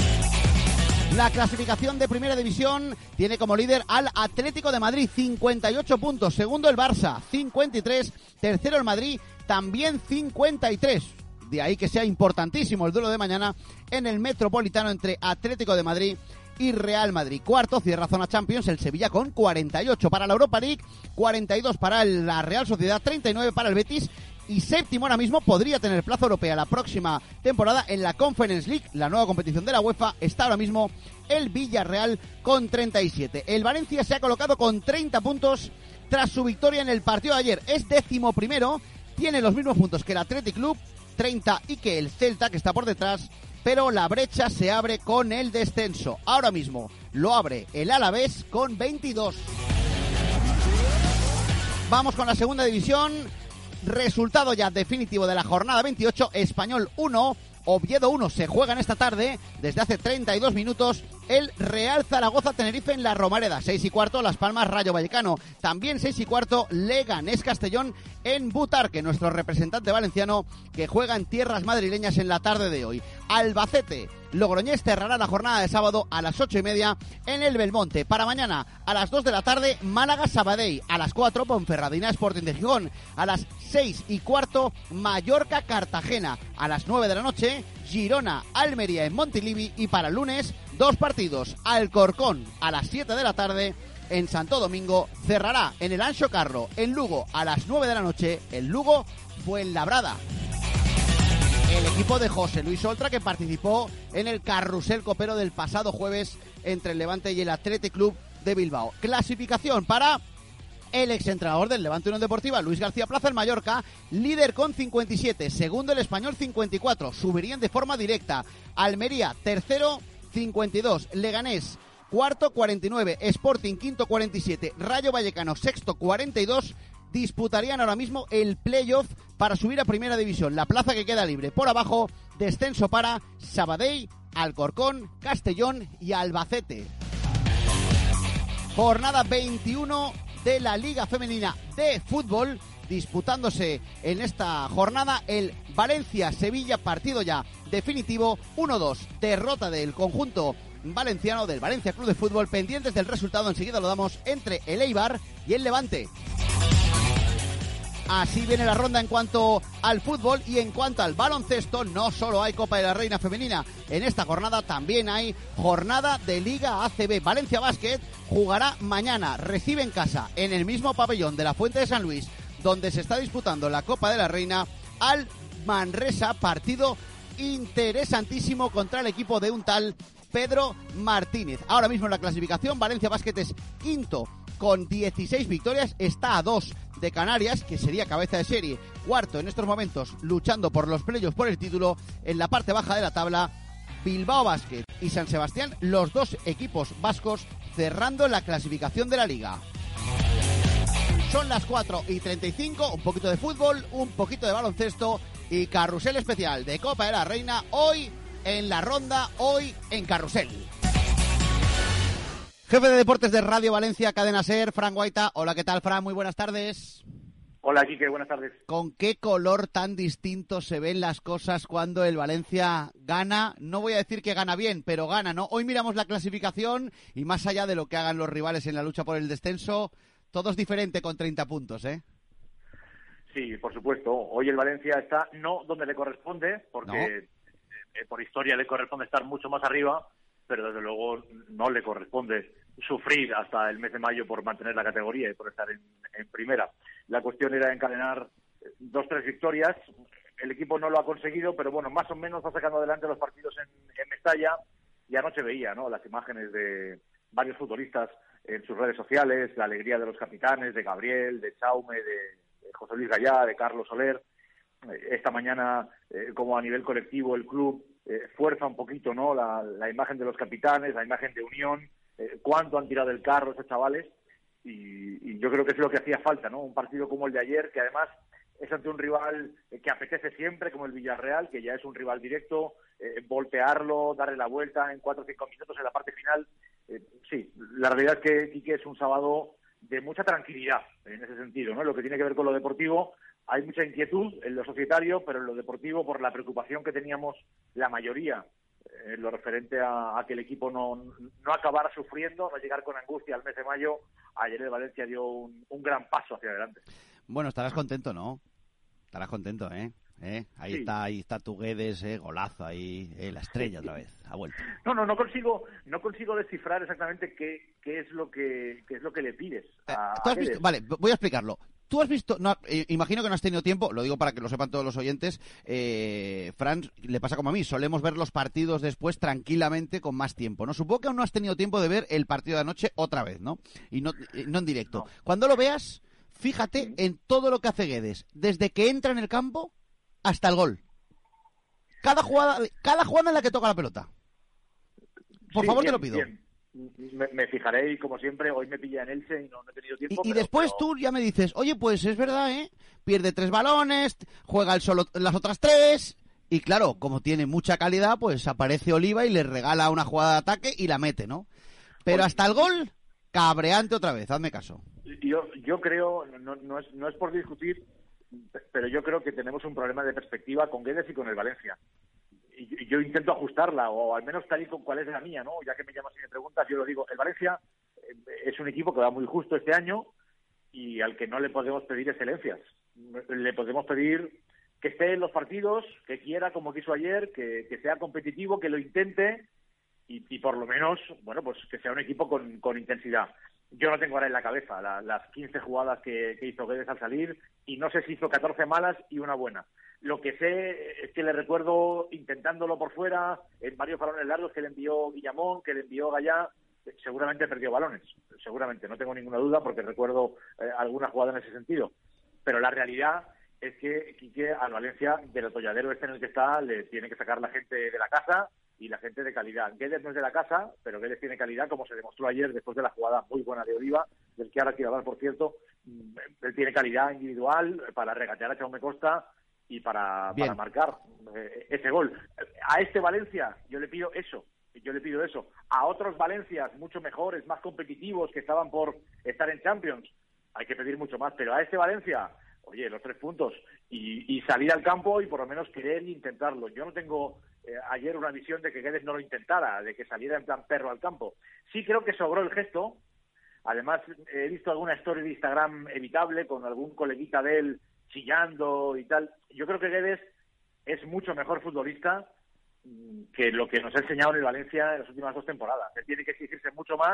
La clasificación de Primera División tiene como líder al Atlético de Madrid, cincuenta y ocho puntos. Segundo el Barça, cincuenta y tres. Tercero el Madrid, también cincuenta y tres. De ahí que sea importantísimo el duelo de mañana en el Metropolitano entre Atlético de Madrid y Real Madrid. Cuarto, cierra zona Champions, el Sevilla con cuarenta y ocho. Para la Europa League, cuarenta y dos para la Real Sociedad, treinta y nueve para el Betis. Y séptimo ahora mismo, podría tener plaza europea la próxima temporada en la Conference League, la nueva competición de la UEFA. Está ahora mismo el Villarreal con treinta y siete. El Valencia se ha colocado con treinta puntos tras su victoria en el partido de ayer. Es décimo primero, tiene los mismos puntos que el Athletic Club, treinta, y que el Celta, que está por detrás, pero la brecha se abre con el descenso. Ahora mismo lo abre el Alavés con veintidós. Vamos con la segunda división. Resultado ya definitivo de la jornada veintiocho, Español uno, Oviedo uno. Se juega en esta tarde, desde hace treinta y dos minutos, el Real Zaragoza Tenerife en la Romareda. Seis y cuarto, Las Palmas Rayo Vallecano. También seis y cuarto, Leganés Castellón en Butarque, nuestro representante valenciano que juega en tierras madrileñas en la tarde de hoy. Albacete Logroñés cerrará la jornada de sábado a las ocho y media en el Belmonte. Para mañana a las dos de la tarde, Málaga Sabadell. A las cuatro, Ponferradina Sporting de Gijón. A las seis y cuarto, Mallorca Cartagena. A las nueve de la noche, Girona Almería en Montilivi. Y para el lunes, dos partidos. Alcorcón a las siete de la tarde en Santo Domingo. Cerrará en el Anxo Carro en Lugo a las nueve de la noche el Lugo Fuenlabrada. El equipo de José Luis Oltra, que participó en el carrusel copero del pasado jueves entre el Levante y el Athletic Club de Bilbao. Clasificación para el exentrenador del Levante Unión Deportiva, Luis García Plaza, el Mallorca, líder con cincuenta y siete. Segundo el Español, cincuenta y cuatro. Subirían de forma directa. Almería, tercero, cincuenta y dos. Leganés, cuarto, cuarenta y nueve. Sporting, quinto, cuarenta y siete. Rayo Vallecano, sexto, cuarenta y dos. Disputarían ahora mismo el playoff para subir a Primera División, la plaza que queda libre. Por abajo, descenso para Sabadell, Alcorcón, Castellón y Albacete. Jornada veintiuno de la Liga Femenina de Fútbol, disputándose en esta jornada el Valencia-Sevilla, partido ya definitivo, uno dos, derrota del conjunto valenciano, del Valencia Club de Fútbol. Pendientes del resultado, enseguida lo damos, entre el Eibar y el Levante. Así viene la ronda en cuanto al fútbol. Y en cuanto al baloncesto, no solo hay Copa de la Reina femenina en esta jornada, también hay jornada de Liga A C B. Valencia Basket jugará mañana, recibe en casa, en el mismo pabellón de la Fuente de San Luis, donde se está disputando la Copa de la Reina, al Manresa, partido interesantísimo contra el equipo de un tal Pedro Martínez. Ahora mismo en la clasificación, Valencia Basket es quinto con dieciséis victorias, está a dos de Canarias, que sería cabeza de serie, cuarto en estos momentos, luchando por los playoffs por el título. En la parte baja de la tabla, Bilbao Basket y San Sebastián, los dos equipos vascos cerrando la clasificación de la liga. Son las cuatro y treinta y cinco, un poquito de fútbol, un poquito de baloncesto y carrusel especial de Copa de la Reina, hoy en la ronda, hoy en Carrusel. Jefe de Deportes de Radio Valencia, Cadena SER, Fran Guaita. Hola, ¿qué tal, Fran? Muy buenas tardes. Hola, Quique, buenas tardes. ¿Con qué color tan distinto se ven las cosas cuando el Valencia gana? No voy a decir que gana bien, pero gana, ¿no? Hoy miramos la clasificación y más allá de lo que hagan los rivales en la lucha por el descenso, todo es diferente con treinta puntos, ¿eh? Sí, por supuesto. Hoy el Valencia está no donde le corresponde, porque no. eh, por historia le corresponde estar mucho más arriba, pero desde luego no le corresponde sufrir hasta el mes de mayo por mantener la categoría y por estar en, en primera. La cuestión era encadenar dos, tres victorias. El equipo no lo ha conseguido, pero bueno, más o menos va sacando adelante los partidos en, en Mestalla. Y anoche veía, ¿no?, las imágenes de varios futbolistas en sus redes sociales, la alegría de los capitanes, de Gabriel, de Chaume, de, de José Luis Gallá, de Carlos Soler. Esta mañana, eh, como a nivel colectivo, el club eh, fuerza un poquito, ¿no?, la, la imagen de los capitanes, la imagen de unión, eh, cuánto han tirado el carro esos chavales, y, y yo creo que es lo que hacía falta, ¿no? Un partido como el de ayer, que además es ante un rival que apetece siempre, como el Villarreal, que ya es un rival directo, eh, voltearlo, darle la vuelta en cuatro o cinco minutos en la parte final. Eh, sí, la realidad es que Quique es un sábado de mucha tranquilidad en ese sentido, ¿no? Lo que tiene que ver con lo deportivo, hay mucha inquietud en lo societario, pero en lo deportivo, por la preocupación que teníamos la mayoría en lo referente a, a que el equipo no, no acabara sufriendo, no llegar con angustia al mes de mayo, ayer el Valencia dio un, un gran paso hacia adelante. Bueno, estarás contento, ¿no? Estarás contento, ¿eh? ¿Eh? Ahí sí. está, ahí está tu Guedes, eh, golazo, ahí, eh, la estrella otra vez, ha vuelto. No, no, no consigo, no consigo descifrar exactamente qué, qué es lo que, qué es lo que le pides a, ¿Tú has a visto? Vale, voy a explicarlo. Tú has visto, no, eh, imagino que no has tenido tiempo, lo digo para que lo sepan todos los oyentes, eh, Fran, le pasa como a mí, solemos ver los partidos después tranquilamente con más tiempo, ¿no? Supongo que aún no has tenido tiempo de ver el partido de anoche otra vez, ¿no? Y no, no en directo. No. Cuando lo veas, fíjate en todo lo que hace Guedes, desde que entra en el campo hasta el gol. Cada jugada, cada jugada en la que toca la pelota. Por sí, favor, bien, te lo pido. Bien. Me, me fijaré y, como siempre, hoy me pilla en Elche y no, no he tenido tiempo. Y, y pero, después pero... tú ya me dices, oye, pues es verdad, ¿eh? Pierde tres balones, juega el solo las otras tres, y claro, como tiene mucha calidad, pues aparece Oliva y le regala una jugada de ataque y la mete, ¿no? Pero Oye, hasta el gol, cabreante otra vez, hazme caso. Yo, yo creo, no, no, es, no es por discutir, pero yo creo que tenemos un problema de perspectiva con Guedes y con el Valencia. Y yo intento ajustarla, o al menos tal y con cuál es la mía, ¿no? Ya que me llamas y me preguntas, yo lo digo. El Valencia es un equipo que va muy justo este año y al que no le podemos pedir excelencias. Le podemos pedir que esté en los partidos, que quiera, como quiso ayer, que, que sea competitivo, que lo intente y, y por lo menos, bueno, pues que sea un equipo con, con intensidad. Yo no tengo ahora en la cabeza la, las quince jugadas que, que hizo Guedes al salir, y no sé si hizo catorce malas y una buena. Lo que sé es que le recuerdo intentándolo por fuera, en varios balones largos que le envió Guillamón, que le envió Gallá. Seguramente perdió balones, seguramente, no tengo ninguna duda, porque recuerdo eh, alguna jugada en ese sentido. Pero la realidad es que Quique, al Valencia, del atolladero este en el que está, le tiene que sacar la gente de la casa y la gente de calidad. Guedes no es de la casa, pero Guedes tiene calidad, como se demostró ayer después de la jugada muy buena de Oliva, del que ahora quiero hablar, por cierto. Él tiene calidad individual para regatear a Jaume Costa y para, para marcar eh, ese gol. A este Valencia yo le pido eso, yo le pido eso. A otros Valencias mucho mejores, más competitivos, que estaban por estar en Champions, hay que pedir mucho más, pero a este Valencia, oye, los tres puntos y, y salir al campo y por lo menos querer intentarlo. Yo no tengo eh, ayer una visión de que Guedes no lo intentara, de que saliera en plan perro al campo. Sí creo que sobró el gesto. Además, he visto alguna story de Instagram evitable con algún coleguita de él chillando y tal. Yo creo que Guedes es mucho mejor futbolista que lo que nos ha enseñado en el Valencia en las últimas dos temporadas. Él tiene que exigirse mucho más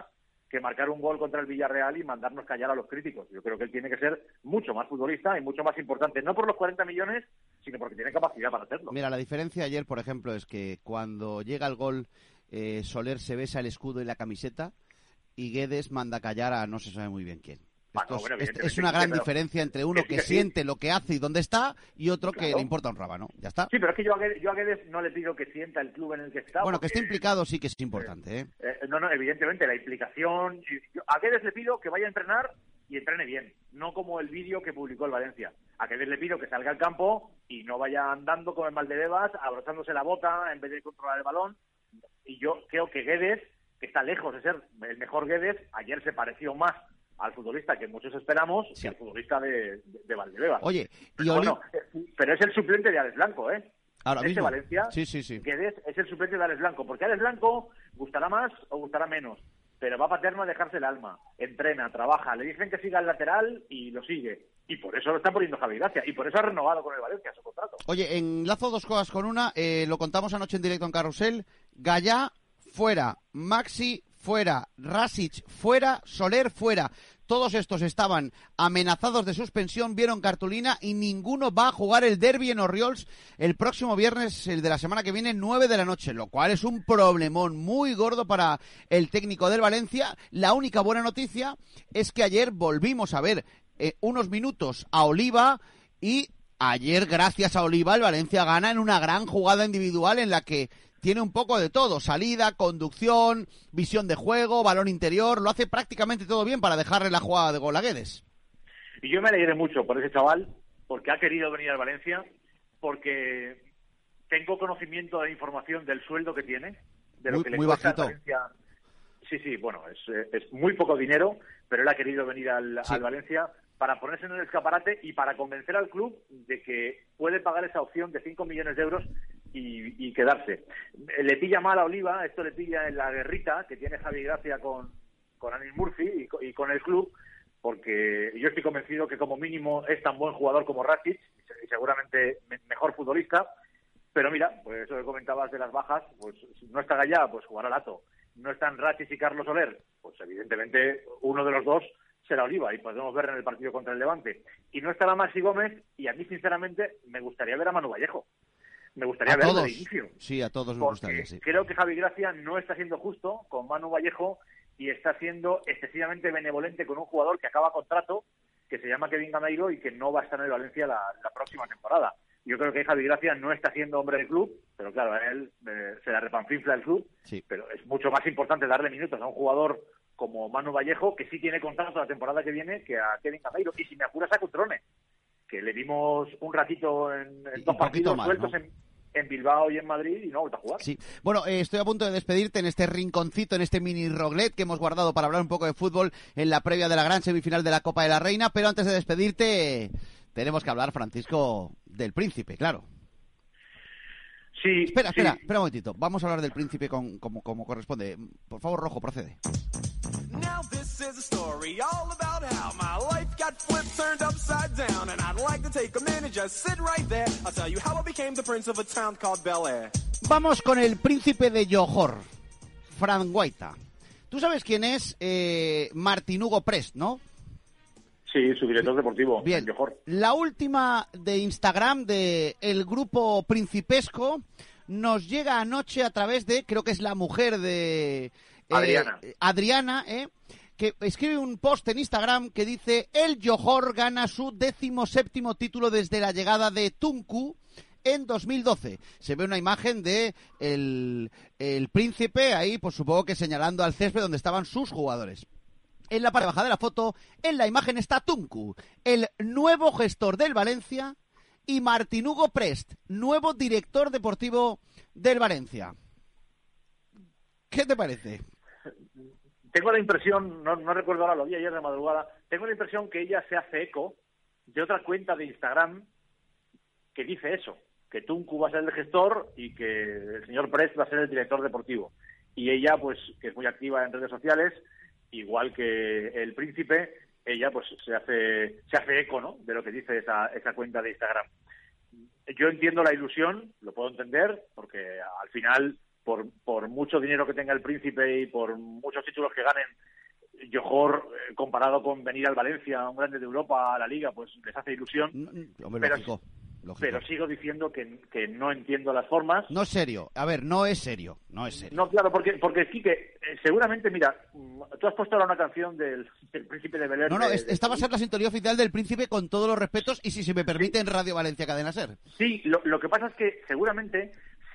que marcar un gol contra el Villarreal y mandarnos callar a los críticos. Yo creo que él tiene que ser mucho más futbolista y mucho más importante, no por los cuarenta millones, sino porque tiene capacidad para hacerlo. Mira, la diferencia ayer, por ejemplo, es que cuando llega el gol, eh, Soler se besa el escudo y la camiseta y Guedes manda callar a no se sabe muy bien quién. Bueno, Esto bueno, es, es, es una sí, gran pero, diferencia entre uno que, que, que siente sí. lo que hace y dónde está y otro Claro. que le importa un rábano. Ya está. Sí, pero es que yo a, Guedes, yo a Guedes no le pido que sienta el club en el que está. Bueno, porque, que esté implicado sí que es importante, ¿eh? eh, no, no, evidentemente, la implicación... Yo, a Guedes le pido que vaya a entrenar y entrene bien, no como el vídeo que publicó el Valencia. A Guedes le pido que salga al campo y no vaya andando con el Maldebebas, abrozándose la bota en vez de controlar el balón. Y yo creo que Guedes, que está lejos de ser el mejor Guedes, ayer se pareció más al futbolista que muchos esperamos sí. que al futbolista de, de, de Valdebebas. Oye, y pero, Oli... bueno, pero es el suplente de Alex Blanco, ¿eh? Ahora este mismo. Valencia, sí, sí, sí. Guedes es el suplente de Alex Blanco, porque Alex Blanco gustará más o gustará menos, pero va Paterno a dejarse el alma, entrena, trabaja, le dicen que siga el lateral y lo sigue. Y por eso lo está poniendo Javi Gracia, y por eso ha renovado con el Valencia su contrato. Oye, enlazo dos cosas con una, eh, lo contamos anoche en directo en Carrusel, Gallá fuera, Maxi fuera, Rasic fuera, Soler fuera. Todos estos estaban amenazados de suspensión, vieron cartulina y ninguno va a jugar el derbi en Orriols el próximo viernes, el de la semana que viene, nueve de la noche, lo cual es un problemón muy gordo para el técnico del Valencia. La única buena noticia es que ayer volvimos a ver eh, unos minutos a Oliva y ayer, gracias a Oliva, el Valencia gana en una gran jugada individual en la que tiene un poco de todo, salida, conducción, visión de juego, balón interior, lo hace prácticamente todo bien para dejarle la jugada de gol a Guedes. Y yo me alegré mucho por ese chaval, porque ha querido venir al Valencia, porque tengo conocimiento de información del sueldo que tiene, de lo muy, que le muy cuesta bajito. al Valencia. Sí, sí, bueno, es, es muy poco dinero, pero él ha querido venir al, sí. al Valencia para ponerse en el escaparate y para convencer al club de que puede pagar esa opción de cinco millones de euros y, y quedarse. Le pilla mal a Oliva, esto le pilla en la guerrita que tiene Javi Gracia con, con Anil Murphy y, y con el club, porque yo estoy convencido que como mínimo es tan buen jugador como Rasic y seguramente mejor futbolista, pero mira, pues eso que comentabas de las bajas, pues si no está Gallá, pues jugará Lato. No están Rasic y Carlos Soler, pues evidentemente uno de los dos será Oliva y podemos ver en el partido contra el Levante. Y no estará Maxi Gómez y a mí sinceramente me gustaría ver a Manu Vallejo. Me gustaría a verlo todos. de inicio. Sí, a todos nos gustaría, sí. Creo que Javi Gracia no está siendo justo con Manu Vallejo y está siendo excesivamente benevolente con un jugador que acaba contrato, que se llama Kevin Gameiro y que no va a estar en el Valencia la, la próxima temporada. Yo creo que Javi Gracia no está siendo hombre del club, pero claro, a él eh, se la repanflinfla el club, sí. Pero es mucho más importante darle minutos a un jugador como Manu Vallejo, que sí tiene contrato la temporada que viene, que a Kevin Gameiro. Y si me apuras a Cutrone, que le dimos un ratito en, en dos partidos más, sueltos, ¿no? en, en Bilbao y en Madrid y no ha vuelto a jugar. Sí. Bueno, eh, estoy a punto de despedirte en este rinconcito, en este mini roglet que hemos guardado para hablar un poco de fútbol en la previa de la gran semifinal de la Copa de la Reina, pero antes de despedirte eh, tenemos que hablar, Francisco, del Príncipe, claro. Sí. Espera, sí. espera, espera un momentito. Vamos a hablar del Príncipe con, como, como corresponde. Por favor, Rojo, procede. Now this is a story all about how my life got flipped, turned upside down, and I'd like to take a minute, just sit right there. I'll tell you how I became the prince of a town called Bel Air. Vamos con el Príncipe de Johor, Fran Guaita. Tú sabes quién es eh, Martín Hugo Prest, ¿no? Sí, su director deportivo. Bien, la última de Instagram de el grupo Principesco nos llega anoche a través de, creo que es la mujer de eh, Adriana, Adriana eh, que escribe un post en Instagram que dice: el Johor gana su decimoséptimo título desde la llegada de Tunku en dos mil doce. Se ve una imagen de el, el príncipe ahí, pues supongo que señalando al césped donde estaban sus jugadores. En la parte baja de la foto, en la imagen está Tunku, el nuevo gestor del Valencia, y Martín Hugo Prest, nuevo director deportivo del Valencia. ¿Qué te parece? Tengo la impresión, no, no recuerdo ahora, lo vi ayer de madrugada, tengo la impresión que ella se hace eco de otra cuenta de Instagram que dice eso, que Tunku va a ser el gestor y que el señor Prest va a ser el director deportivo. Y ella, pues, que es muy activa en redes sociales, igual que el príncipe, ella pues se hace se hace eco, ¿no?, de lo que dice esa esa cuenta de Instagram. Yo entiendo la ilusión, lo puedo entender, porque al final, por por mucho dinero que tenga el príncipe y por muchos títulos que ganen, Johor, eh, comparado con venir al Valencia, un grande de Europa, a la Liga, pues les hace ilusión. Hombre, pero, lógico, lógico. pero sigo diciendo que, que no entiendo las formas. No es serio. A ver, no es serio. No es serio. No, claro, porque, porque Quique, eh, seguramente, mira, tú has puesto ahora una canción del, del Príncipe de Bel-Air. No, no, de, es, esta va a ser la sintonía oficial del Príncipe con todos los respetos y si se me permite en Radio Valencia Cadena Ser. Sí, lo, lo que pasa es que seguramente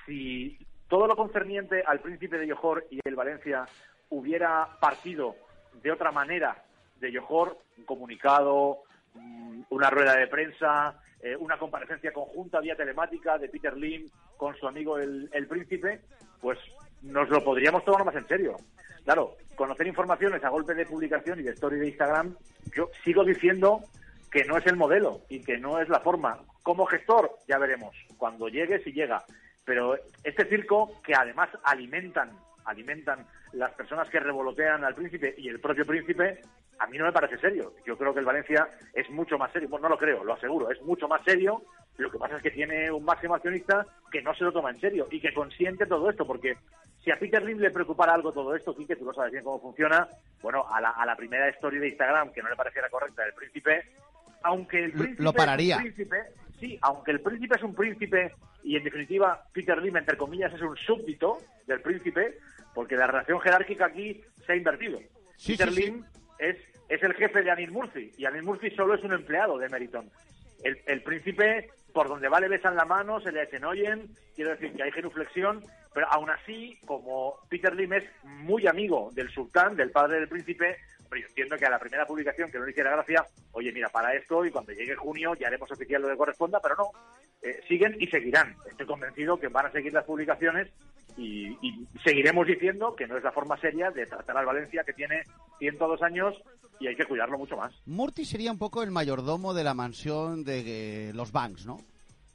si todo lo concerniente al Príncipe de Johor y el Valencia hubiera partido de otra manera de Johor, un comunicado, una rueda de prensa, eh, una comparecencia conjunta vía telemática de Peter Lim con su amigo el, el Príncipe, pues nos lo podríamos tomar más en serio. Claro, conocer informaciones a golpe de publicación y de story de Instagram, yo sigo diciendo que no es el modelo y que no es la forma. Como gestor, ya veremos, cuando llegue, si llega. Pero este circo, que además alimentan, alimentan las personas que revolotean al Príncipe y el propio Príncipe, a mí no me parece serio. Yo creo que el Valencia es mucho más serio. Bueno, no lo creo, lo aseguro, es mucho más serio. Lo que pasa es que tiene un máximo accionista que no se lo toma en serio y que consiente todo esto, porque si a Peter Lim le preocupara algo todo esto, Quique, tú lo sabes bien cómo funciona, bueno, a la, a la primera story de Instagram que no le pareciera correcta del Príncipe, aunque el Príncipe lo pararía. Es un príncipe, sí, aunque el Príncipe es un príncipe y en definitiva Peter Lim, entre comillas, es un súbdito del Príncipe, porque la relación jerárquica aquí se ha invertido. Sí, Peter sí, Lim sí. es, es el jefe de Anil Murphy y Anil Murphy solo es un empleado de Meriton. El, el Príncipe, por donde va le besan la mano, se le desenoyen, quiero decir que hay genuflexión, pero aún así, como Peter Lim es muy amigo del sultán, del padre del Príncipe, pero yo entiendo que a la primera publicación que no le hiciera gracia, oye, mira, para esto y cuando llegue junio ya haremos oficial lo que corresponda, pero no, eh, siguen y seguirán. Estoy convencido que van a seguir las publicaciones y, y seguiremos diciendo que no es la forma seria de tratar al Valencia, que tiene ciento dos años y hay que cuidarlo mucho más. Murti sería un poco el mayordomo de la mansión de eh, los Banks, ¿no?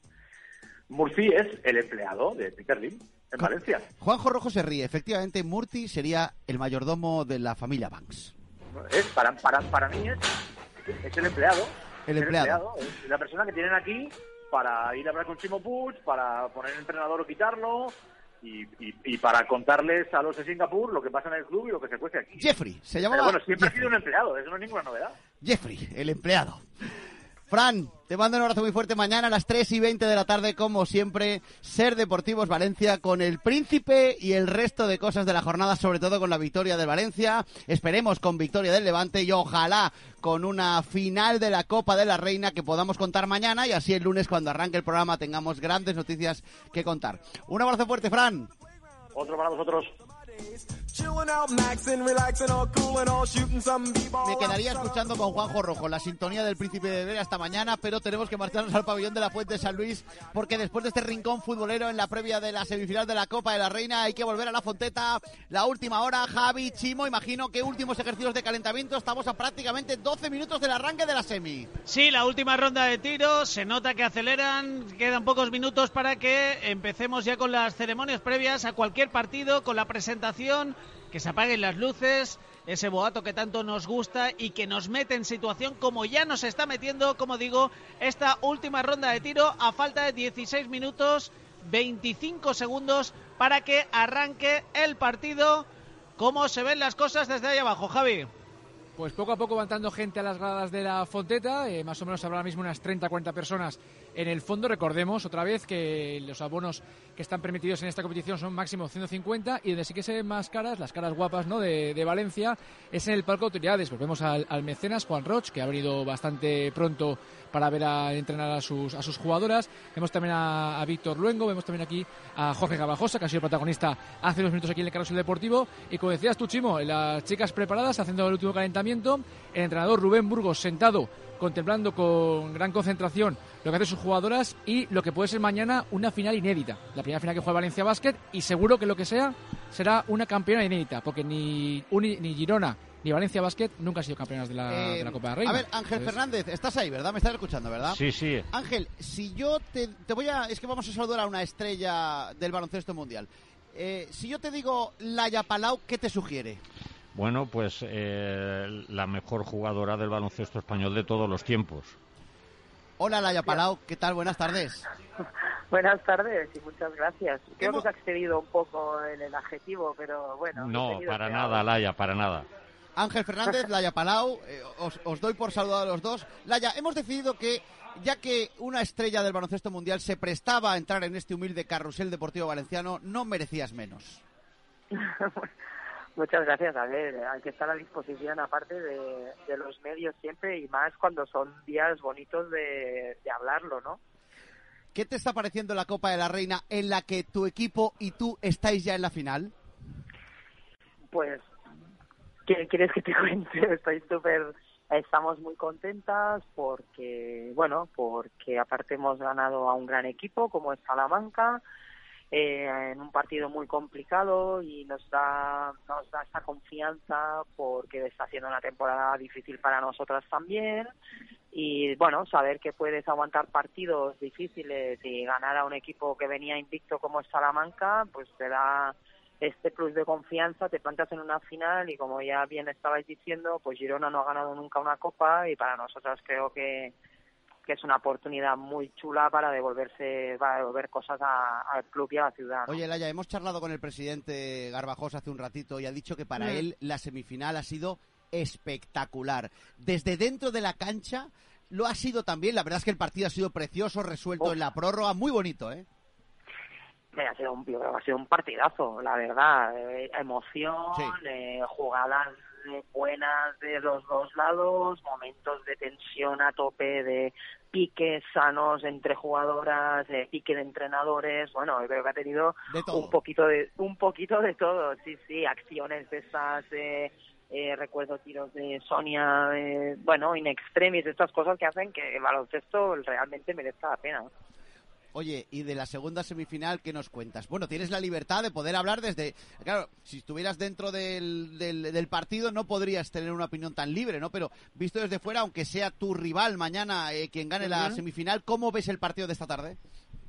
Murphy es el empleado de Peter Lim en Valencia. Juanjo Rojo se ríe. Efectivamente, Murti sería el mayordomo de la familia Banks. Es, para, para, para mí es, es el empleado. El es empleado. El empleado. Es la persona que tienen aquí para ir a hablar con Chimo Puig, para poner el entrenador o quitarlo y, y, y para contarles a los de Singapur lo que pasa en el club y lo que se cuece aquí. Jeffrey, se llamaba... Pero bueno, siempre Jeffrey. ha sido un empleado, eso no es ninguna novedad. Jeffrey, el empleado. Fran, te mando un abrazo muy fuerte mañana a las tres y veinte de la tarde, como siempre, Ser Deportivos Valencia con el Príncipe y el resto de cosas de la jornada, sobre todo con la victoria del Valencia. Esperemos con victoria del Levante y ojalá con una final de la Copa de la Reina que podamos contar mañana y así el lunes cuando arranque el programa tengamos grandes noticias que contar. Un abrazo fuerte, Fran. Otro para vosotros. Me quedaría escuchando con Juanjo Rojo la sintonía del Príncipe de Bel-Air hasta mañana, pero tenemos que marcharnos al pabellón de la Fuente de San Luis porque después de este rincón futbolero en la previa de la semifinal de la Copa de la Reina hay que volver a la Fonteta. La última hora, Javi, Chimo, imagino que últimos ejercicios de calentamiento, estamos a prácticamente doce minutos del arranque de la semi. Sí, la última ronda de tiros, se nota que aceleran, quedan pocos minutos para que empecemos ya con las ceremonias previas a cualquier partido, con la presentación, que se apaguen las luces, ese boato que tanto nos gusta y que nos mete en situación como ya nos está metiendo, como digo, esta última ronda de tiro a falta de dieciséis minutos, veinticinco segundos para que arranque el partido. ¿Cómo se ven las cosas desde ahí abajo, Javi? Pues poco a poco van entrando gente a las gradas de la Fonteta, eh, más o menos habrá ahora mismo unas treinta a cuarenta personas en el fondo. Recordemos otra vez que los abonos que están permitidos en esta competición son máximo ciento cincuenta y donde sí que se ven más caras, las caras guapas, ¿no?, de, de Valencia, es en el palco de autoridades. Volvemos al, al mecenas Juan Roch, que ha venido bastante pronto para ver a entrenar a sus, a sus jugadoras. Vemos también a, a Víctor Luengo, vemos también aquí a Jorge Gabajosa, que ha sido protagonista hace dos minutos aquí en el Carrusel Deportivo. Y como decías tú, Chimo, las chicas preparadas haciendo el último calentamiento, el entrenador Rubén Burgos sentado contemplando con gran concentración lo que hacen sus jugadoras y lo que puede ser mañana una final inédita, la primera final que juega Valencia Basket, y seguro que lo que sea será una campeona inédita, porque ni Uni, ni Girona ni Valencia Basket nunca han sido campeonas de la, eh, de la Copa de la Reina. A ver, Ángel Entonces... Fernández, estás ahí, ¿verdad? Me estás escuchando, ¿verdad? Sí, sí. Ángel, si yo te, te voy a... Es que vamos a saludar a una estrella del baloncesto mundial. Eh, si yo te digo Laia Palau, ¿qué te sugiere? Bueno, pues eh, la mejor jugadora del baloncesto español de todos los tiempos. Hola, Laia Palau, ¿qué tal? Buenas tardes. Buenas tardes y muchas gracias. Creo que se ha excedido un poco en el adjetivo, pero bueno. No, para nada, Laia, para nada. Ángel Fernández, Laia Palau, eh, os, os doy por saludado a los dos. Laia, hemos decidido que, ya que una estrella del baloncesto mundial se prestaba a entrar en este humilde carrusel deportivo valenciano, no merecías menos. Muchas gracias. A ver, hay que estar a disposición aparte de, de los medios siempre, y más cuando son días bonitos de, de hablarlo, ¿no? ¿Qué te está pareciendo la Copa de la Reina en la que tu equipo y tú estáis ya en la final? Pues, ¿qué quieres que te cuente? Estoy súper... Estamos muy contentas porque, bueno, porque aparte hemos ganado a un gran equipo como es Salamanca, eh, en un partido muy complicado, y nos da, nos da esta confianza porque está siendo una temporada difícil para nosotras también. Y bueno, saber que puedes aguantar partidos difíciles y ganar a un equipo que venía invicto como es Salamanca, pues te da este plus de confianza, te plantas en una final, y como ya bien estabais diciendo, pues Girona no ha ganado nunca una copa, y para nosotras creo que, que es una oportunidad muy chula para devolverse, para devolver cosas a, al club y a la ciudad, ¿no? Oye, Laia, hemos charlado con el presidente Garbajosa hace un ratito y ha dicho que para Mm. él la semifinal ha sido espectacular. Desde dentro de la cancha lo ha sido también. La verdad es que el partido ha sido precioso, resuelto Uf. en la prórroga, muy bonito, ¿eh? Ha sido un, yo creo que ha sido un partidazo, la verdad. Eh, emoción, Sí. eh, jugadas eh, buenas de los dos lados, momentos de tensión a tope, de piques sanos entre jugadoras, de pique de entrenadores. Bueno, yo creo que ha tenido De todo. un poquito de un poquito de todo. Sí, sí, acciones de esas. Eh, eh, recuerdo tiros de Sonia, eh, bueno, in extremis, estas cosas que hacen que el baloncesto realmente merezca la pena. Oye, y de la segunda semifinal, ¿qué nos cuentas? Bueno, tienes la libertad de poder hablar desde... Claro, si estuvieras dentro del, del, del partido no podrías tener una opinión tan libre, ¿no? Pero visto desde fuera, aunque sea tu rival mañana eh, quien gane la Ujú. semifinal, ¿cómo ves el partido de esta tarde?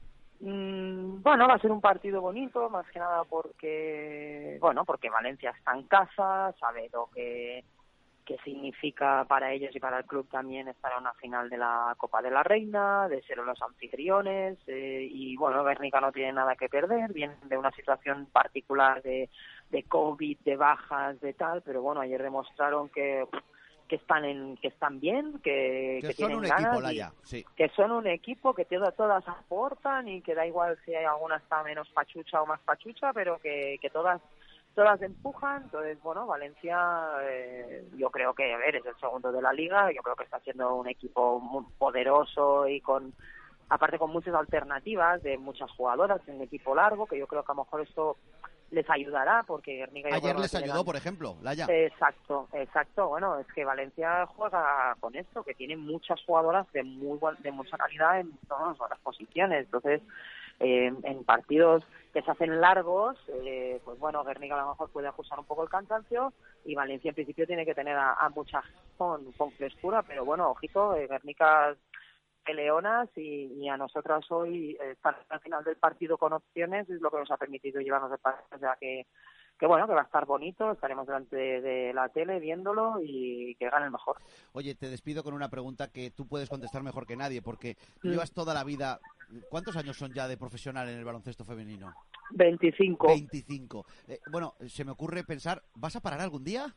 Mm, bueno, va a ser un partido bonito, más que nada porque, bueno, porque Valencia está en casa, sabe lo que, que significa para ellos y para el club también estar en una final de la Copa de la Reina, de ser los anfitriones, eh, y bueno, Guernica no tiene nada que perder, viene de una situación particular de, de COVID, de bajas, de tal, pero bueno, ayer demostraron que que están en que están bien, que, Que que son tienen un ganas equipo, y- Laia, sí. que son un equipo que todas, todas aportan, y que da igual si hay alguna está menos pachucha o más pachucha, pero que, que todas todas empujan. Entonces, bueno, Valencia, eh, yo creo que, a ver, es el segundo de la liga, yo creo que está siendo un equipo muy poderoso y con, aparte con muchas alternativas de muchas jugadoras, un equipo largo, que yo creo que a lo mejor esto les ayudará, porque Guernica... yo creo Ayer que les tiene ayudó, por ejemplo, Laia. Exacto, exacto. Bueno, es que Valencia juega con esto, que tiene muchas jugadoras de muy buen- de mucha calidad en todas las posiciones. Entonces, eh, en partidos que se hacen largos, eh, pues bueno, Guernica a lo mejor puede ajustar un poco el cansancio, y Valencia en principio tiene que tener a, a mucha con, con frescura, pero bueno, ojito, eh, Guernica peleonas, y, y a nosotras hoy eh, estar al final del partido con opciones es lo que nos ha permitido llevarnos el partido, o sea que que bueno, que va a estar bonito, estaremos delante de, de la tele viéndolo, y que gane el mejor. Oye, te despido con una pregunta que tú puedes contestar mejor que nadie, porque Mm. llevas toda la vida... ¿Cuántos años son ya de profesional en el baloncesto femenino? veinticinco. veinticinco. Eh, bueno, se me ocurre pensar, ¿vas a parar algún día?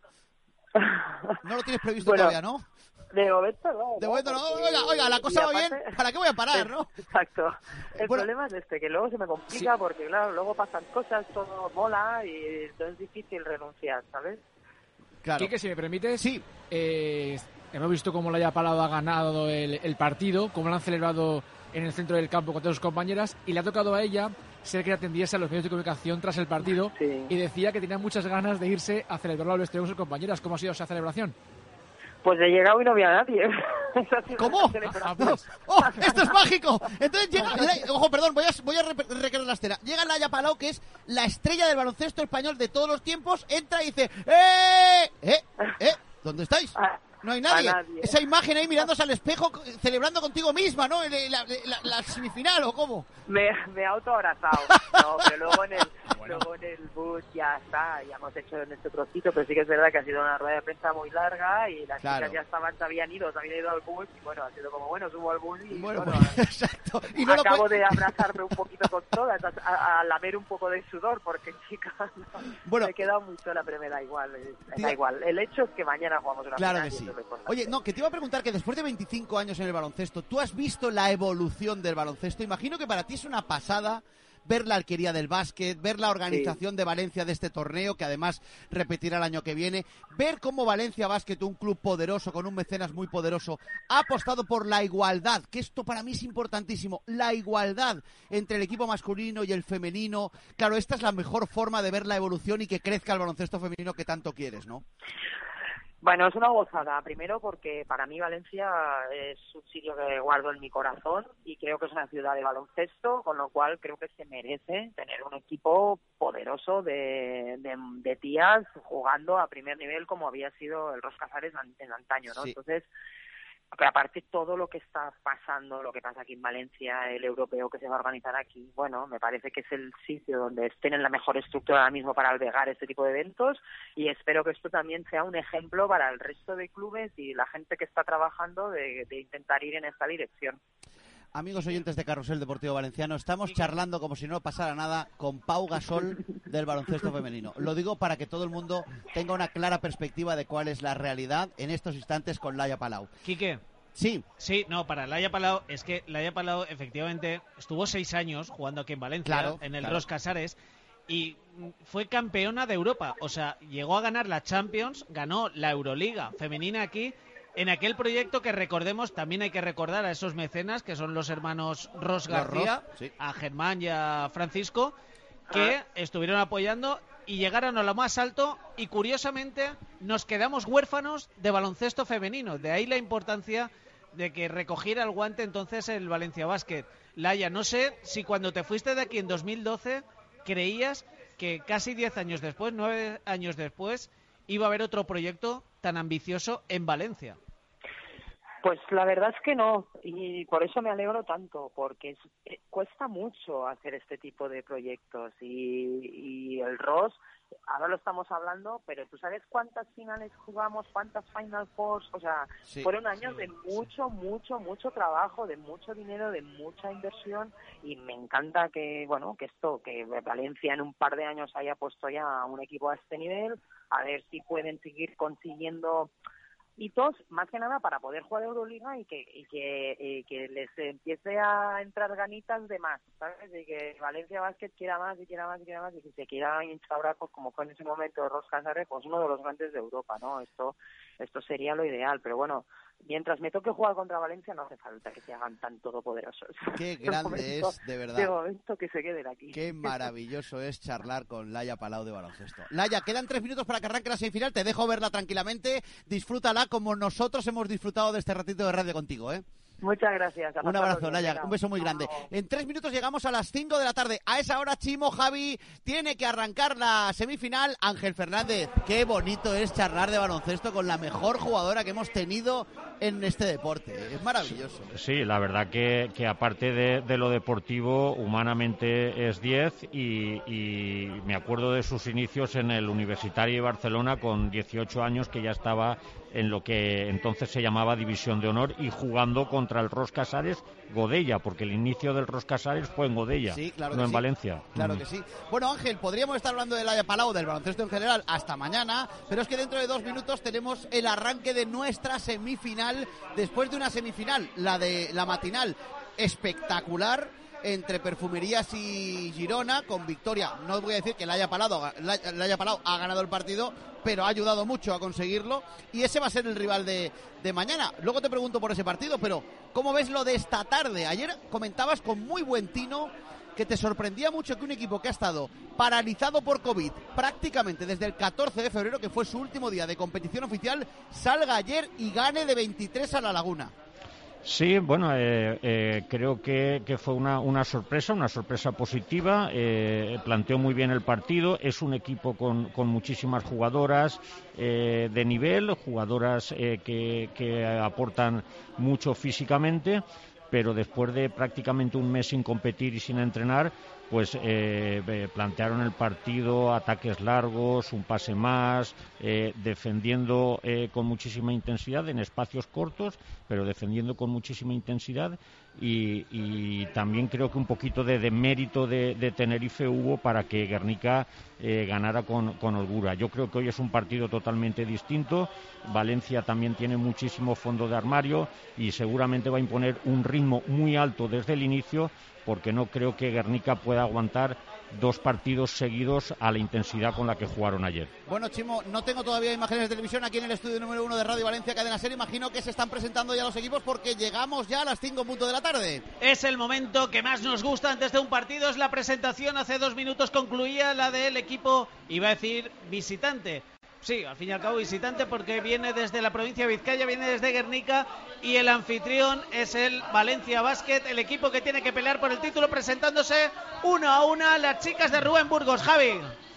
No lo tienes previsto Bueno, todavía, ¿no? De momento no. De momento no. porque- Oiga, oiga, la cosa y va bien, aparte- ¿para qué voy a parar, no? Exacto. El Bueno, problema es este, que luego se me complica porque, claro, luego pasan cosas, todo mola, y entonces es difícil renunciar, ¿sabes? Claro. Quique, si me permites, sí. eh, hemos visto cómo Laia Palau ha ganado el, el partido, cómo lo han celebrado en el centro del campo con todas sus compañeras, y le ha tocado a ella ser que atendiese a los medios de comunicación tras el partido, y decía que tenía muchas ganas de irse a celebrarlo al vestuario con sus compañeras. ¿Cómo ha sido esa celebración? Pues he llegado y no había nadie. ¿Cómo? ¡Oh, esto es mágico! Entonces llega... La- Ojo, perdón, voy a, voy a re- recrear la escena. Llega Laia Palau, que es la estrella del baloncesto español de todos los tiempos, entra y dice... ¡Eh! ¿Eh? ¿Eh? ¿Dónde estáis? No hay nadie. nadie. Esa imagen ahí mirándose al espejo, celebrando contigo misma, ¿no? La, la, la, la semifinal, ¿o cómo? Me, me he autoabrazado, no, pero luego en el bueno. luego en el bus ya está, ya hemos hecho en este trocito, pero sí que es verdad que ha sido una rueda de prensa muy larga y las claro. chicas ya estaban, se habían ido, se habían ido al bus y bueno, ha sido como, bueno, subo al bus y bueno, bueno, pues, exacto. Y no acabo puede... de abrazarme un poquito con todas, a, a, a lamer un poco de sudor, porque chicas, no, bueno, me he quedado muy sola, pero me da igual, me da igual. El hecho es que mañana jugamos una claro final. Que sí. Que Oye, no, que te iba a preguntar que después de veinticinco años en el baloncesto, ¿tú has visto la evolución del baloncesto? Imagino que para ti es una pasada ver la alquería del básquet, ver la organización sí. de Valencia de este torneo, que además repetirá el año que viene, ver cómo Valencia Básquet, un club poderoso, con un mecenas muy poderoso, ha apostado por la igualdad, que esto para mí es importantísimo, la igualdad entre el equipo masculino y el femenino. Claro, esta es la mejor forma de ver la evolución y que crezca el baloncesto femenino que tanto quieres, ¿no? Bueno, es una gozada, primero porque para mí Valencia es un sitio que guardo en mi corazón y creo que es una ciudad de baloncesto, con lo cual creo que se merece tener un equipo poderoso de, de, de tías jugando a primer nivel como había sido el Ros Casares en antaño, ¿no? Sí. Entonces, pero aparte todo lo que está pasando, lo que pasa aquí en Valencia, el europeo que se va a organizar aquí, bueno, me parece que es el sitio donde tienen la mejor estructura ahora mismo para albergar este tipo de eventos y espero que esto también sea un ejemplo para el resto de clubes y la gente que está trabajando de, de intentar ir en esta dirección. Amigos oyentes de Carrusel Deportivo Valenciano, estamos charlando como si no pasara nada con Pau Gasol del baloncesto femenino. Lo digo para que todo el mundo tenga una clara perspectiva de cuál es la realidad en estos instantes con Laia Palau. Quique. Sí. Sí, no, para Laia Palau, es que Laia Palau efectivamente estuvo seis años jugando aquí en Valencia, claro, en el claro. Ros Casares, y fue campeona de Europa. O sea, llegó a ganar la Champions, ganó la Euroliga femenina aquí, en aquel proyecto que recordemos, también hay que recordar a esos mecenas, que son los hermanos Ros García, Ros, sí. a Germán y a Francisco, que ah. estuvieron apoyando y llegaron a lo más alto y curiosamente nos quedamos huérfanos de baloncesto femenino. De ahí la importancia de que recogiera el guante entonces el Valencia Básquet. Laia, no sé si cuando te fuiste de aquí en dos mil doce creías que casi diez años después, nueve años después, iba a haber otro proyecto tan ambicioso en Valencia. Pues la verdad es que no, y por eso me alegro tanto, porque es, eh, cuesta mucho hacer este tipo de proyectos y, y el R O S, ahora lo estamos hablando, pero ¿tú sabes cuántas finales jugamos, cuántas Final Fours? O sea, sí, fueron años sí, de mucho, sí. mucho, mucho trabajo, de mucho dinero, de mucha inversión y me encanta que, bueno, que esto, que Valencia en un par de años haya puesto ya un equipo a este nivel, a ver si pueden seguir consiguiendo hitos, más que nada para poder jugar Euroliga y que y que, y que les empiece a entrar ganitas de más, ¿sabes? De que Valencia Básquet quiera más y quiera más y quiera más y que se quiera instaurar, pues como fue en ese momento Ros Casares, pues uno de los grandes de Europa, ¿no? Esto esto sería lo ideal, pero bueno, mientras me toque jugar contra Valencia no hace falta que se hagan tan todopoderosos. Qué grande momento, es, de verdad. De momento que se queden aquí. Qué maravilloso es charlar con Laia Palau de baloncesto. Laia, quedan tres minutos para que arranque la semifinal, te dejo verla tranquilamente, disfrútala como nosotros hemos disfrutado de este ratito de radio contigo, ¿eh? Muchas gracias. Un abrazo, Laia. Un beso muy grande. En tres minutos llegamos a las cinco de la tarde. A esa hora, Chimo, Javi, tiene que arrancar la semifinal. Ángel Fernández, qué bonito es charlar de baloncesto con la mejor jugadora que hemos tenido en este deporte. Es maravilloso. Sí, la verdad que, que aparte de, de lo deportivo, humanamente es diez y, y me acuerdo de sus inicios en el Universitario de Barcelona con dieciocho años, que ya estaba en lo que entonces se llamaba División de Honor y jugando contra el Ros Casares Godella, porque el inicio del Ros Casares fue en Godella, sí, claro no en sí. Valencia. Claro mm. que sí. Bueno, Ángel, podríamos estar hablando de Laia Palau, del baloncesto en general, hasta mañana, pero es que dentro de dos minutos tenemos el arranque de nuestra semifinal, después de una semifinal, la de la matinal, espectacular, entre Perfumerías y Girona, con victoria. No voy a decir que Laia Palau, Laia Palau ha ganado el partido, pero ha ayudado mucho a conseguirlo, y ese va a ser el rival de, de mañana. Luego te pregunto por ese partido, pero ¿cómo ves lo de esta tarde? Ayer comentabas con muy buen tino que te sorprendía mucho que un equipo que ha estado paralizado por COVID prácticamente desde el catorce de febrero, que fue su último día de competición oficial, salga ayer y gane de veintitrés a La Laguna. Sí, bueno, eh, eh, creo que, que fue una, una sorpresa, una sorpresa positiva. Eh, planteó muy bien el partido. Es un equipo con, con muchísimas jugadoras eh, de nivel, jugadoras eh, que, que aportan mucho físicamente, pero después de prácticamente un mes sin competir y sin entrenar, pues eh, plantearon el partido, ataques largos, un pase más, eh, defendiendo eh, con muchísima intensidad en espacios cortos, pero defendiendo con muchísima intensidad y, y también creo que un poquito de, de mérito de, de Tenerife hubo para que Guernica eh, ganara con, con holgura. Yo creo que hoy es un partido totalmente distinto. Valencia también tiene muchísimo fondo de armario y seguramente va a imponer un ritmo muy alto desde el inicio, porque no creo que Guernica pueda aguantar dos partidos seguidos a la intensidad con la que jugaron ayer. Bueno, Chimo, no tengo todavía imágenes de televisión aquí en el estudio número uno de Radio Valencia Cadena Ser. Imagino que se están presentando ya los equipos porque llegamos ya a las cinco en punto de la tarde. Es el momento que más nos gusta antes de un partido, es la presentación. Hace dos minutos concluía la del equipo, iba a decir visitante. Sí, al fin y al cabo visitante, porque viene desde la provincia de Vizcaya, viene desde Guernica, y el anfitrión es el Valencia Basket, el equipo que tiene que pelear por el título, presentándose uno a una las chicas de Rubén Burgos. Javi.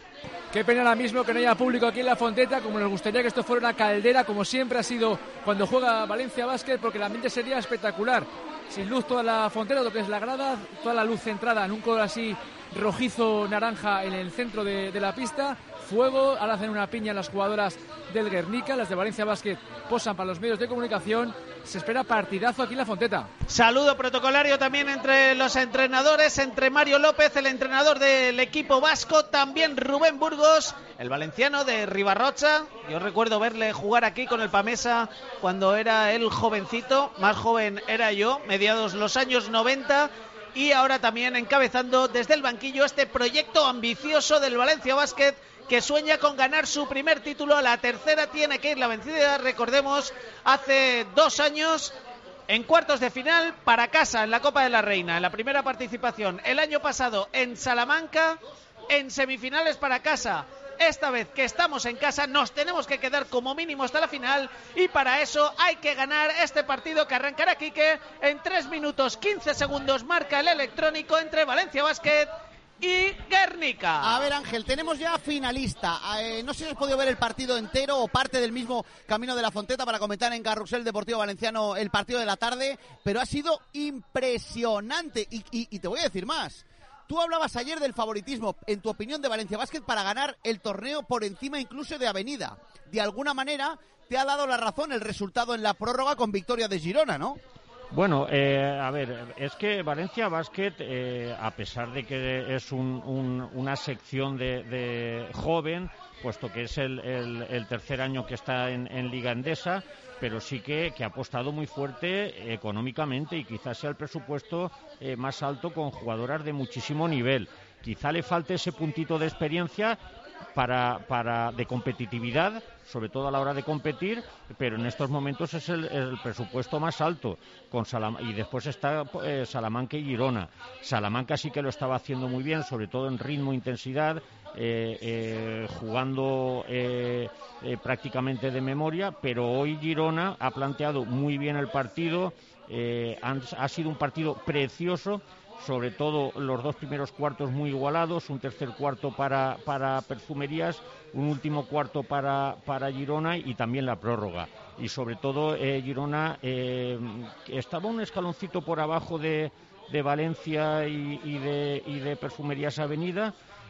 Qué pena ahora mismo que no haya público aquí en la Fonteta, como nos gustaría que esto fuera una caldera, como siempre ha sido cuando juega Valencia Basket, porque el ambiente sería espectacular. Sin luz toda la Fonteta, lo que es la grada, toda la luz centrada en un color así rojizo naranja en el centro de, de la pista. Fuego, ahora hacen una piña las jugadoras del Guernica, las de Valencia Basket posan para los medios de comunicación. Se espera partidazo aquí en la Fonteta. Saludo protocolario también entre los entrenadores, entre Mario López, el entrenador del equipo vasco, también Rubén Burgos, el valenciano de Ribarrocha. Yo recuerdo verle jugar aquí con el Pamesa cuando era él jovencito, más joven era yo, mediados los años noventa. Y ahora también encabezando desde el banquillo este proyecto ambicioso del Valencia Basket, que sueña con ganar su primer título. La tercera tiene que ir la vencida, recordemos, hace dos años en cuartos de final para casa en la Copa de la Reina, en la primera participación el año pasado en Salamanca, en semifinales para casa. Esta vez que estamos en casa nos tenemos que quedar como mínimo hasta la final, y para eso hay que ganar este partido que arrancará Quique en tres minutos quince segundos, marca el electrónico entre Valencia Basket y Guernica. A ver, Ángel, tenemos ya finalista. Eh, no sé si has podido ver el partido entero o parte del mismo Camino de la Fonteta para comentar en Carrusel Deportivo Valenciano el partido de la tarde, pero ha sido impresionante y, y, y te voy a decir más. Tú hablabas ayer del favoritismo, en tu opinión, de Valencia Basket para ganar el torneo por encima incluso de Avenida. De alguna manera te ha dado la razón el resultado en la prórroga con victoria de Girona, ¿no? Bueno, eh, a ver, es que Valencia Basket, eh, a pesar de que es un, un, una sección de, de joven, puesto que es el, el, el tercer año que está en, en Liga Endesa, pero sí que, que ha apostado muy fuerte económicamente y quizás sea el presupuesto eh, más alto con jugadoras de muchísimo nivel. Quizá le falte ese puntito de experiencia para, para de competitividad, sobre todo a la hora de competir, pero en estos momentos es el, el presupuesto más alto con Salam- y después está eh, Salamanca y Girona. Salamanca sí que lo estaba haciendo muy bien, sobre todo en ritmo e intensidad, eh, eh, jugando eh, eh, prácticamente de memoria, pero hoy Girona ha planteado muy bien el partido, eh, han, ha sido un partido precioso, sobre todo los dos primeros cuartos muy igualados, un tercer cuarto para, para Perfumerías, un último cuarto para, para Girona y también la prórroga. Y sobre todo eh, Girona eh, estaba un escaloncito por abajo de, de Valencia y, y, de, y de Perfumerías Avenida.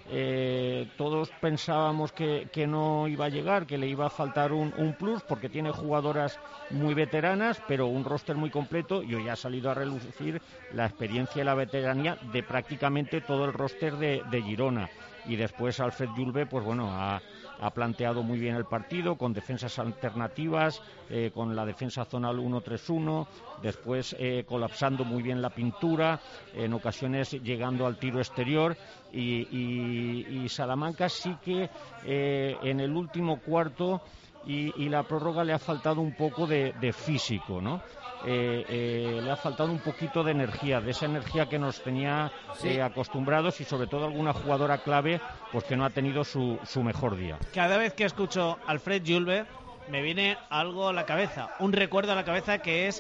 Eh, todos pensábamos que, que no iba a llegar, que le iba a faltar un, un plus porque tiene jugadoras muy veteranas, pero un roster muy completo, y hoy ha salido a relucir la experiencia y la veteranía de prácticamente todo el roster de, de Girona. Y después Alfred Julve, pues bueno, ha, ha planteado muy bien el partido con defensas alternativas, eh, con la defensa zonal uno tres uno, después eh, colapsando muy bien la pintura, en ocasiones llegando al tiro exterior, y, y, y Salamanca sí que eh, en el último cuarto y, y la prórroga le ha faltado un poco de, de físico, ¿no? Eh, eh, le ha faltado un poquito de energía, de esa energía que nos tenía sí. eh, acostumbrados, y sobre todo alguna jugadora clave pues que no ha tenido su, su mejor día. Cada vez que escucho Alfred Julve me viene algo a la cabeza, un recuerdo a la cabeza, que es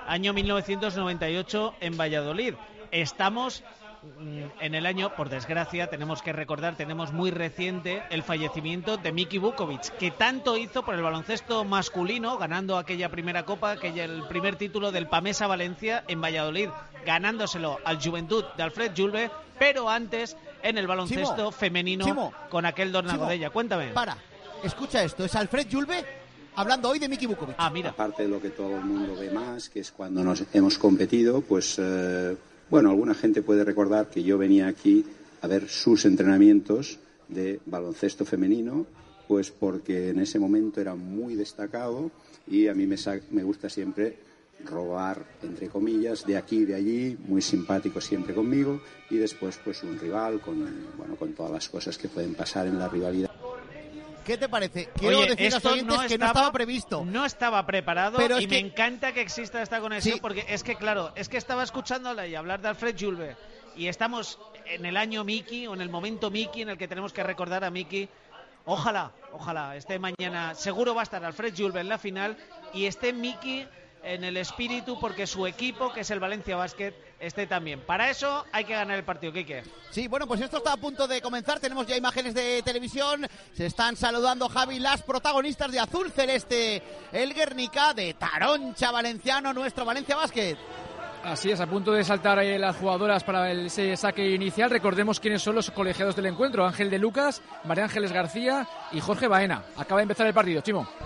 año mil novecientos noventa y ocho en Valladolid. Estamos en el año, por desgracia, tenemos que recordar, tenemos muy reciente el fallecimiento de Miki Vukovic, que tanto hizo por el baloncesto masculino, ganando aquella primera copa, aquella, el primer título del Pamesa Valencia en Valladolid, ganándoselo al Juventud de Alfred Julve, pero antes en el baloncesto Chimo, femenino Chimo, con aquel Dornagodella. Cuéntame. Para, escucha esto, es Alfred Julve hablando hoy de Miki Vukovic. Ah, mira. Aparte de lo que todo el mundo ve más, que es cuando nos hemos competido, pues... Eh... Bueno, alguna gente puede recordar que yo venía aquí a ver sus entrenamientos de baloncesto femenino, pues porque en ese momento era muy destacado y a mí me, me gusta siempre robar, entre comillas, de aquí y de allí, muy simpático siempre conmigo, y después pues un rival con, bueno, con todas las cosas que pueden pasar en la rivalidad. ¿Qué te parece? Quiero Oye, decir a los oyentes no que no estaba previsto. No estaba preparado, pero y es me que... encanta que exista esta conexión, sí. Porque es que, claro, es que estaba escuchándola y hablar de Alfred Julve, y estamos en el año Miki, o en el momento Miki, en el que tenemos que recordar a Miki. Ojalá, ojalá, esté mañana, seguro va a estar Alfred Julve en la final, y esté Miki en el espíritu, porque su equipo, que es el Valencia Basket, esté también. Para eso hay que ganar el partido, Quique. Sí, bueno, pues esto está a punto de comenzar. Tenemos ya imágenes de televisión. Se están saludando, Javi, las protagonistas de Azul Celeste, el Guernica, de Taroncha Valenciano, nuestro Valencia Basket. Así es, a punto de saltar eh, las jugadoras para el ese saque inicial. Recordemos quiénes son los colegiados del encuentro: Ángel de Lucas, María Ángeles García y Jorge Baena. Acaba de empezar el partido, Chimo.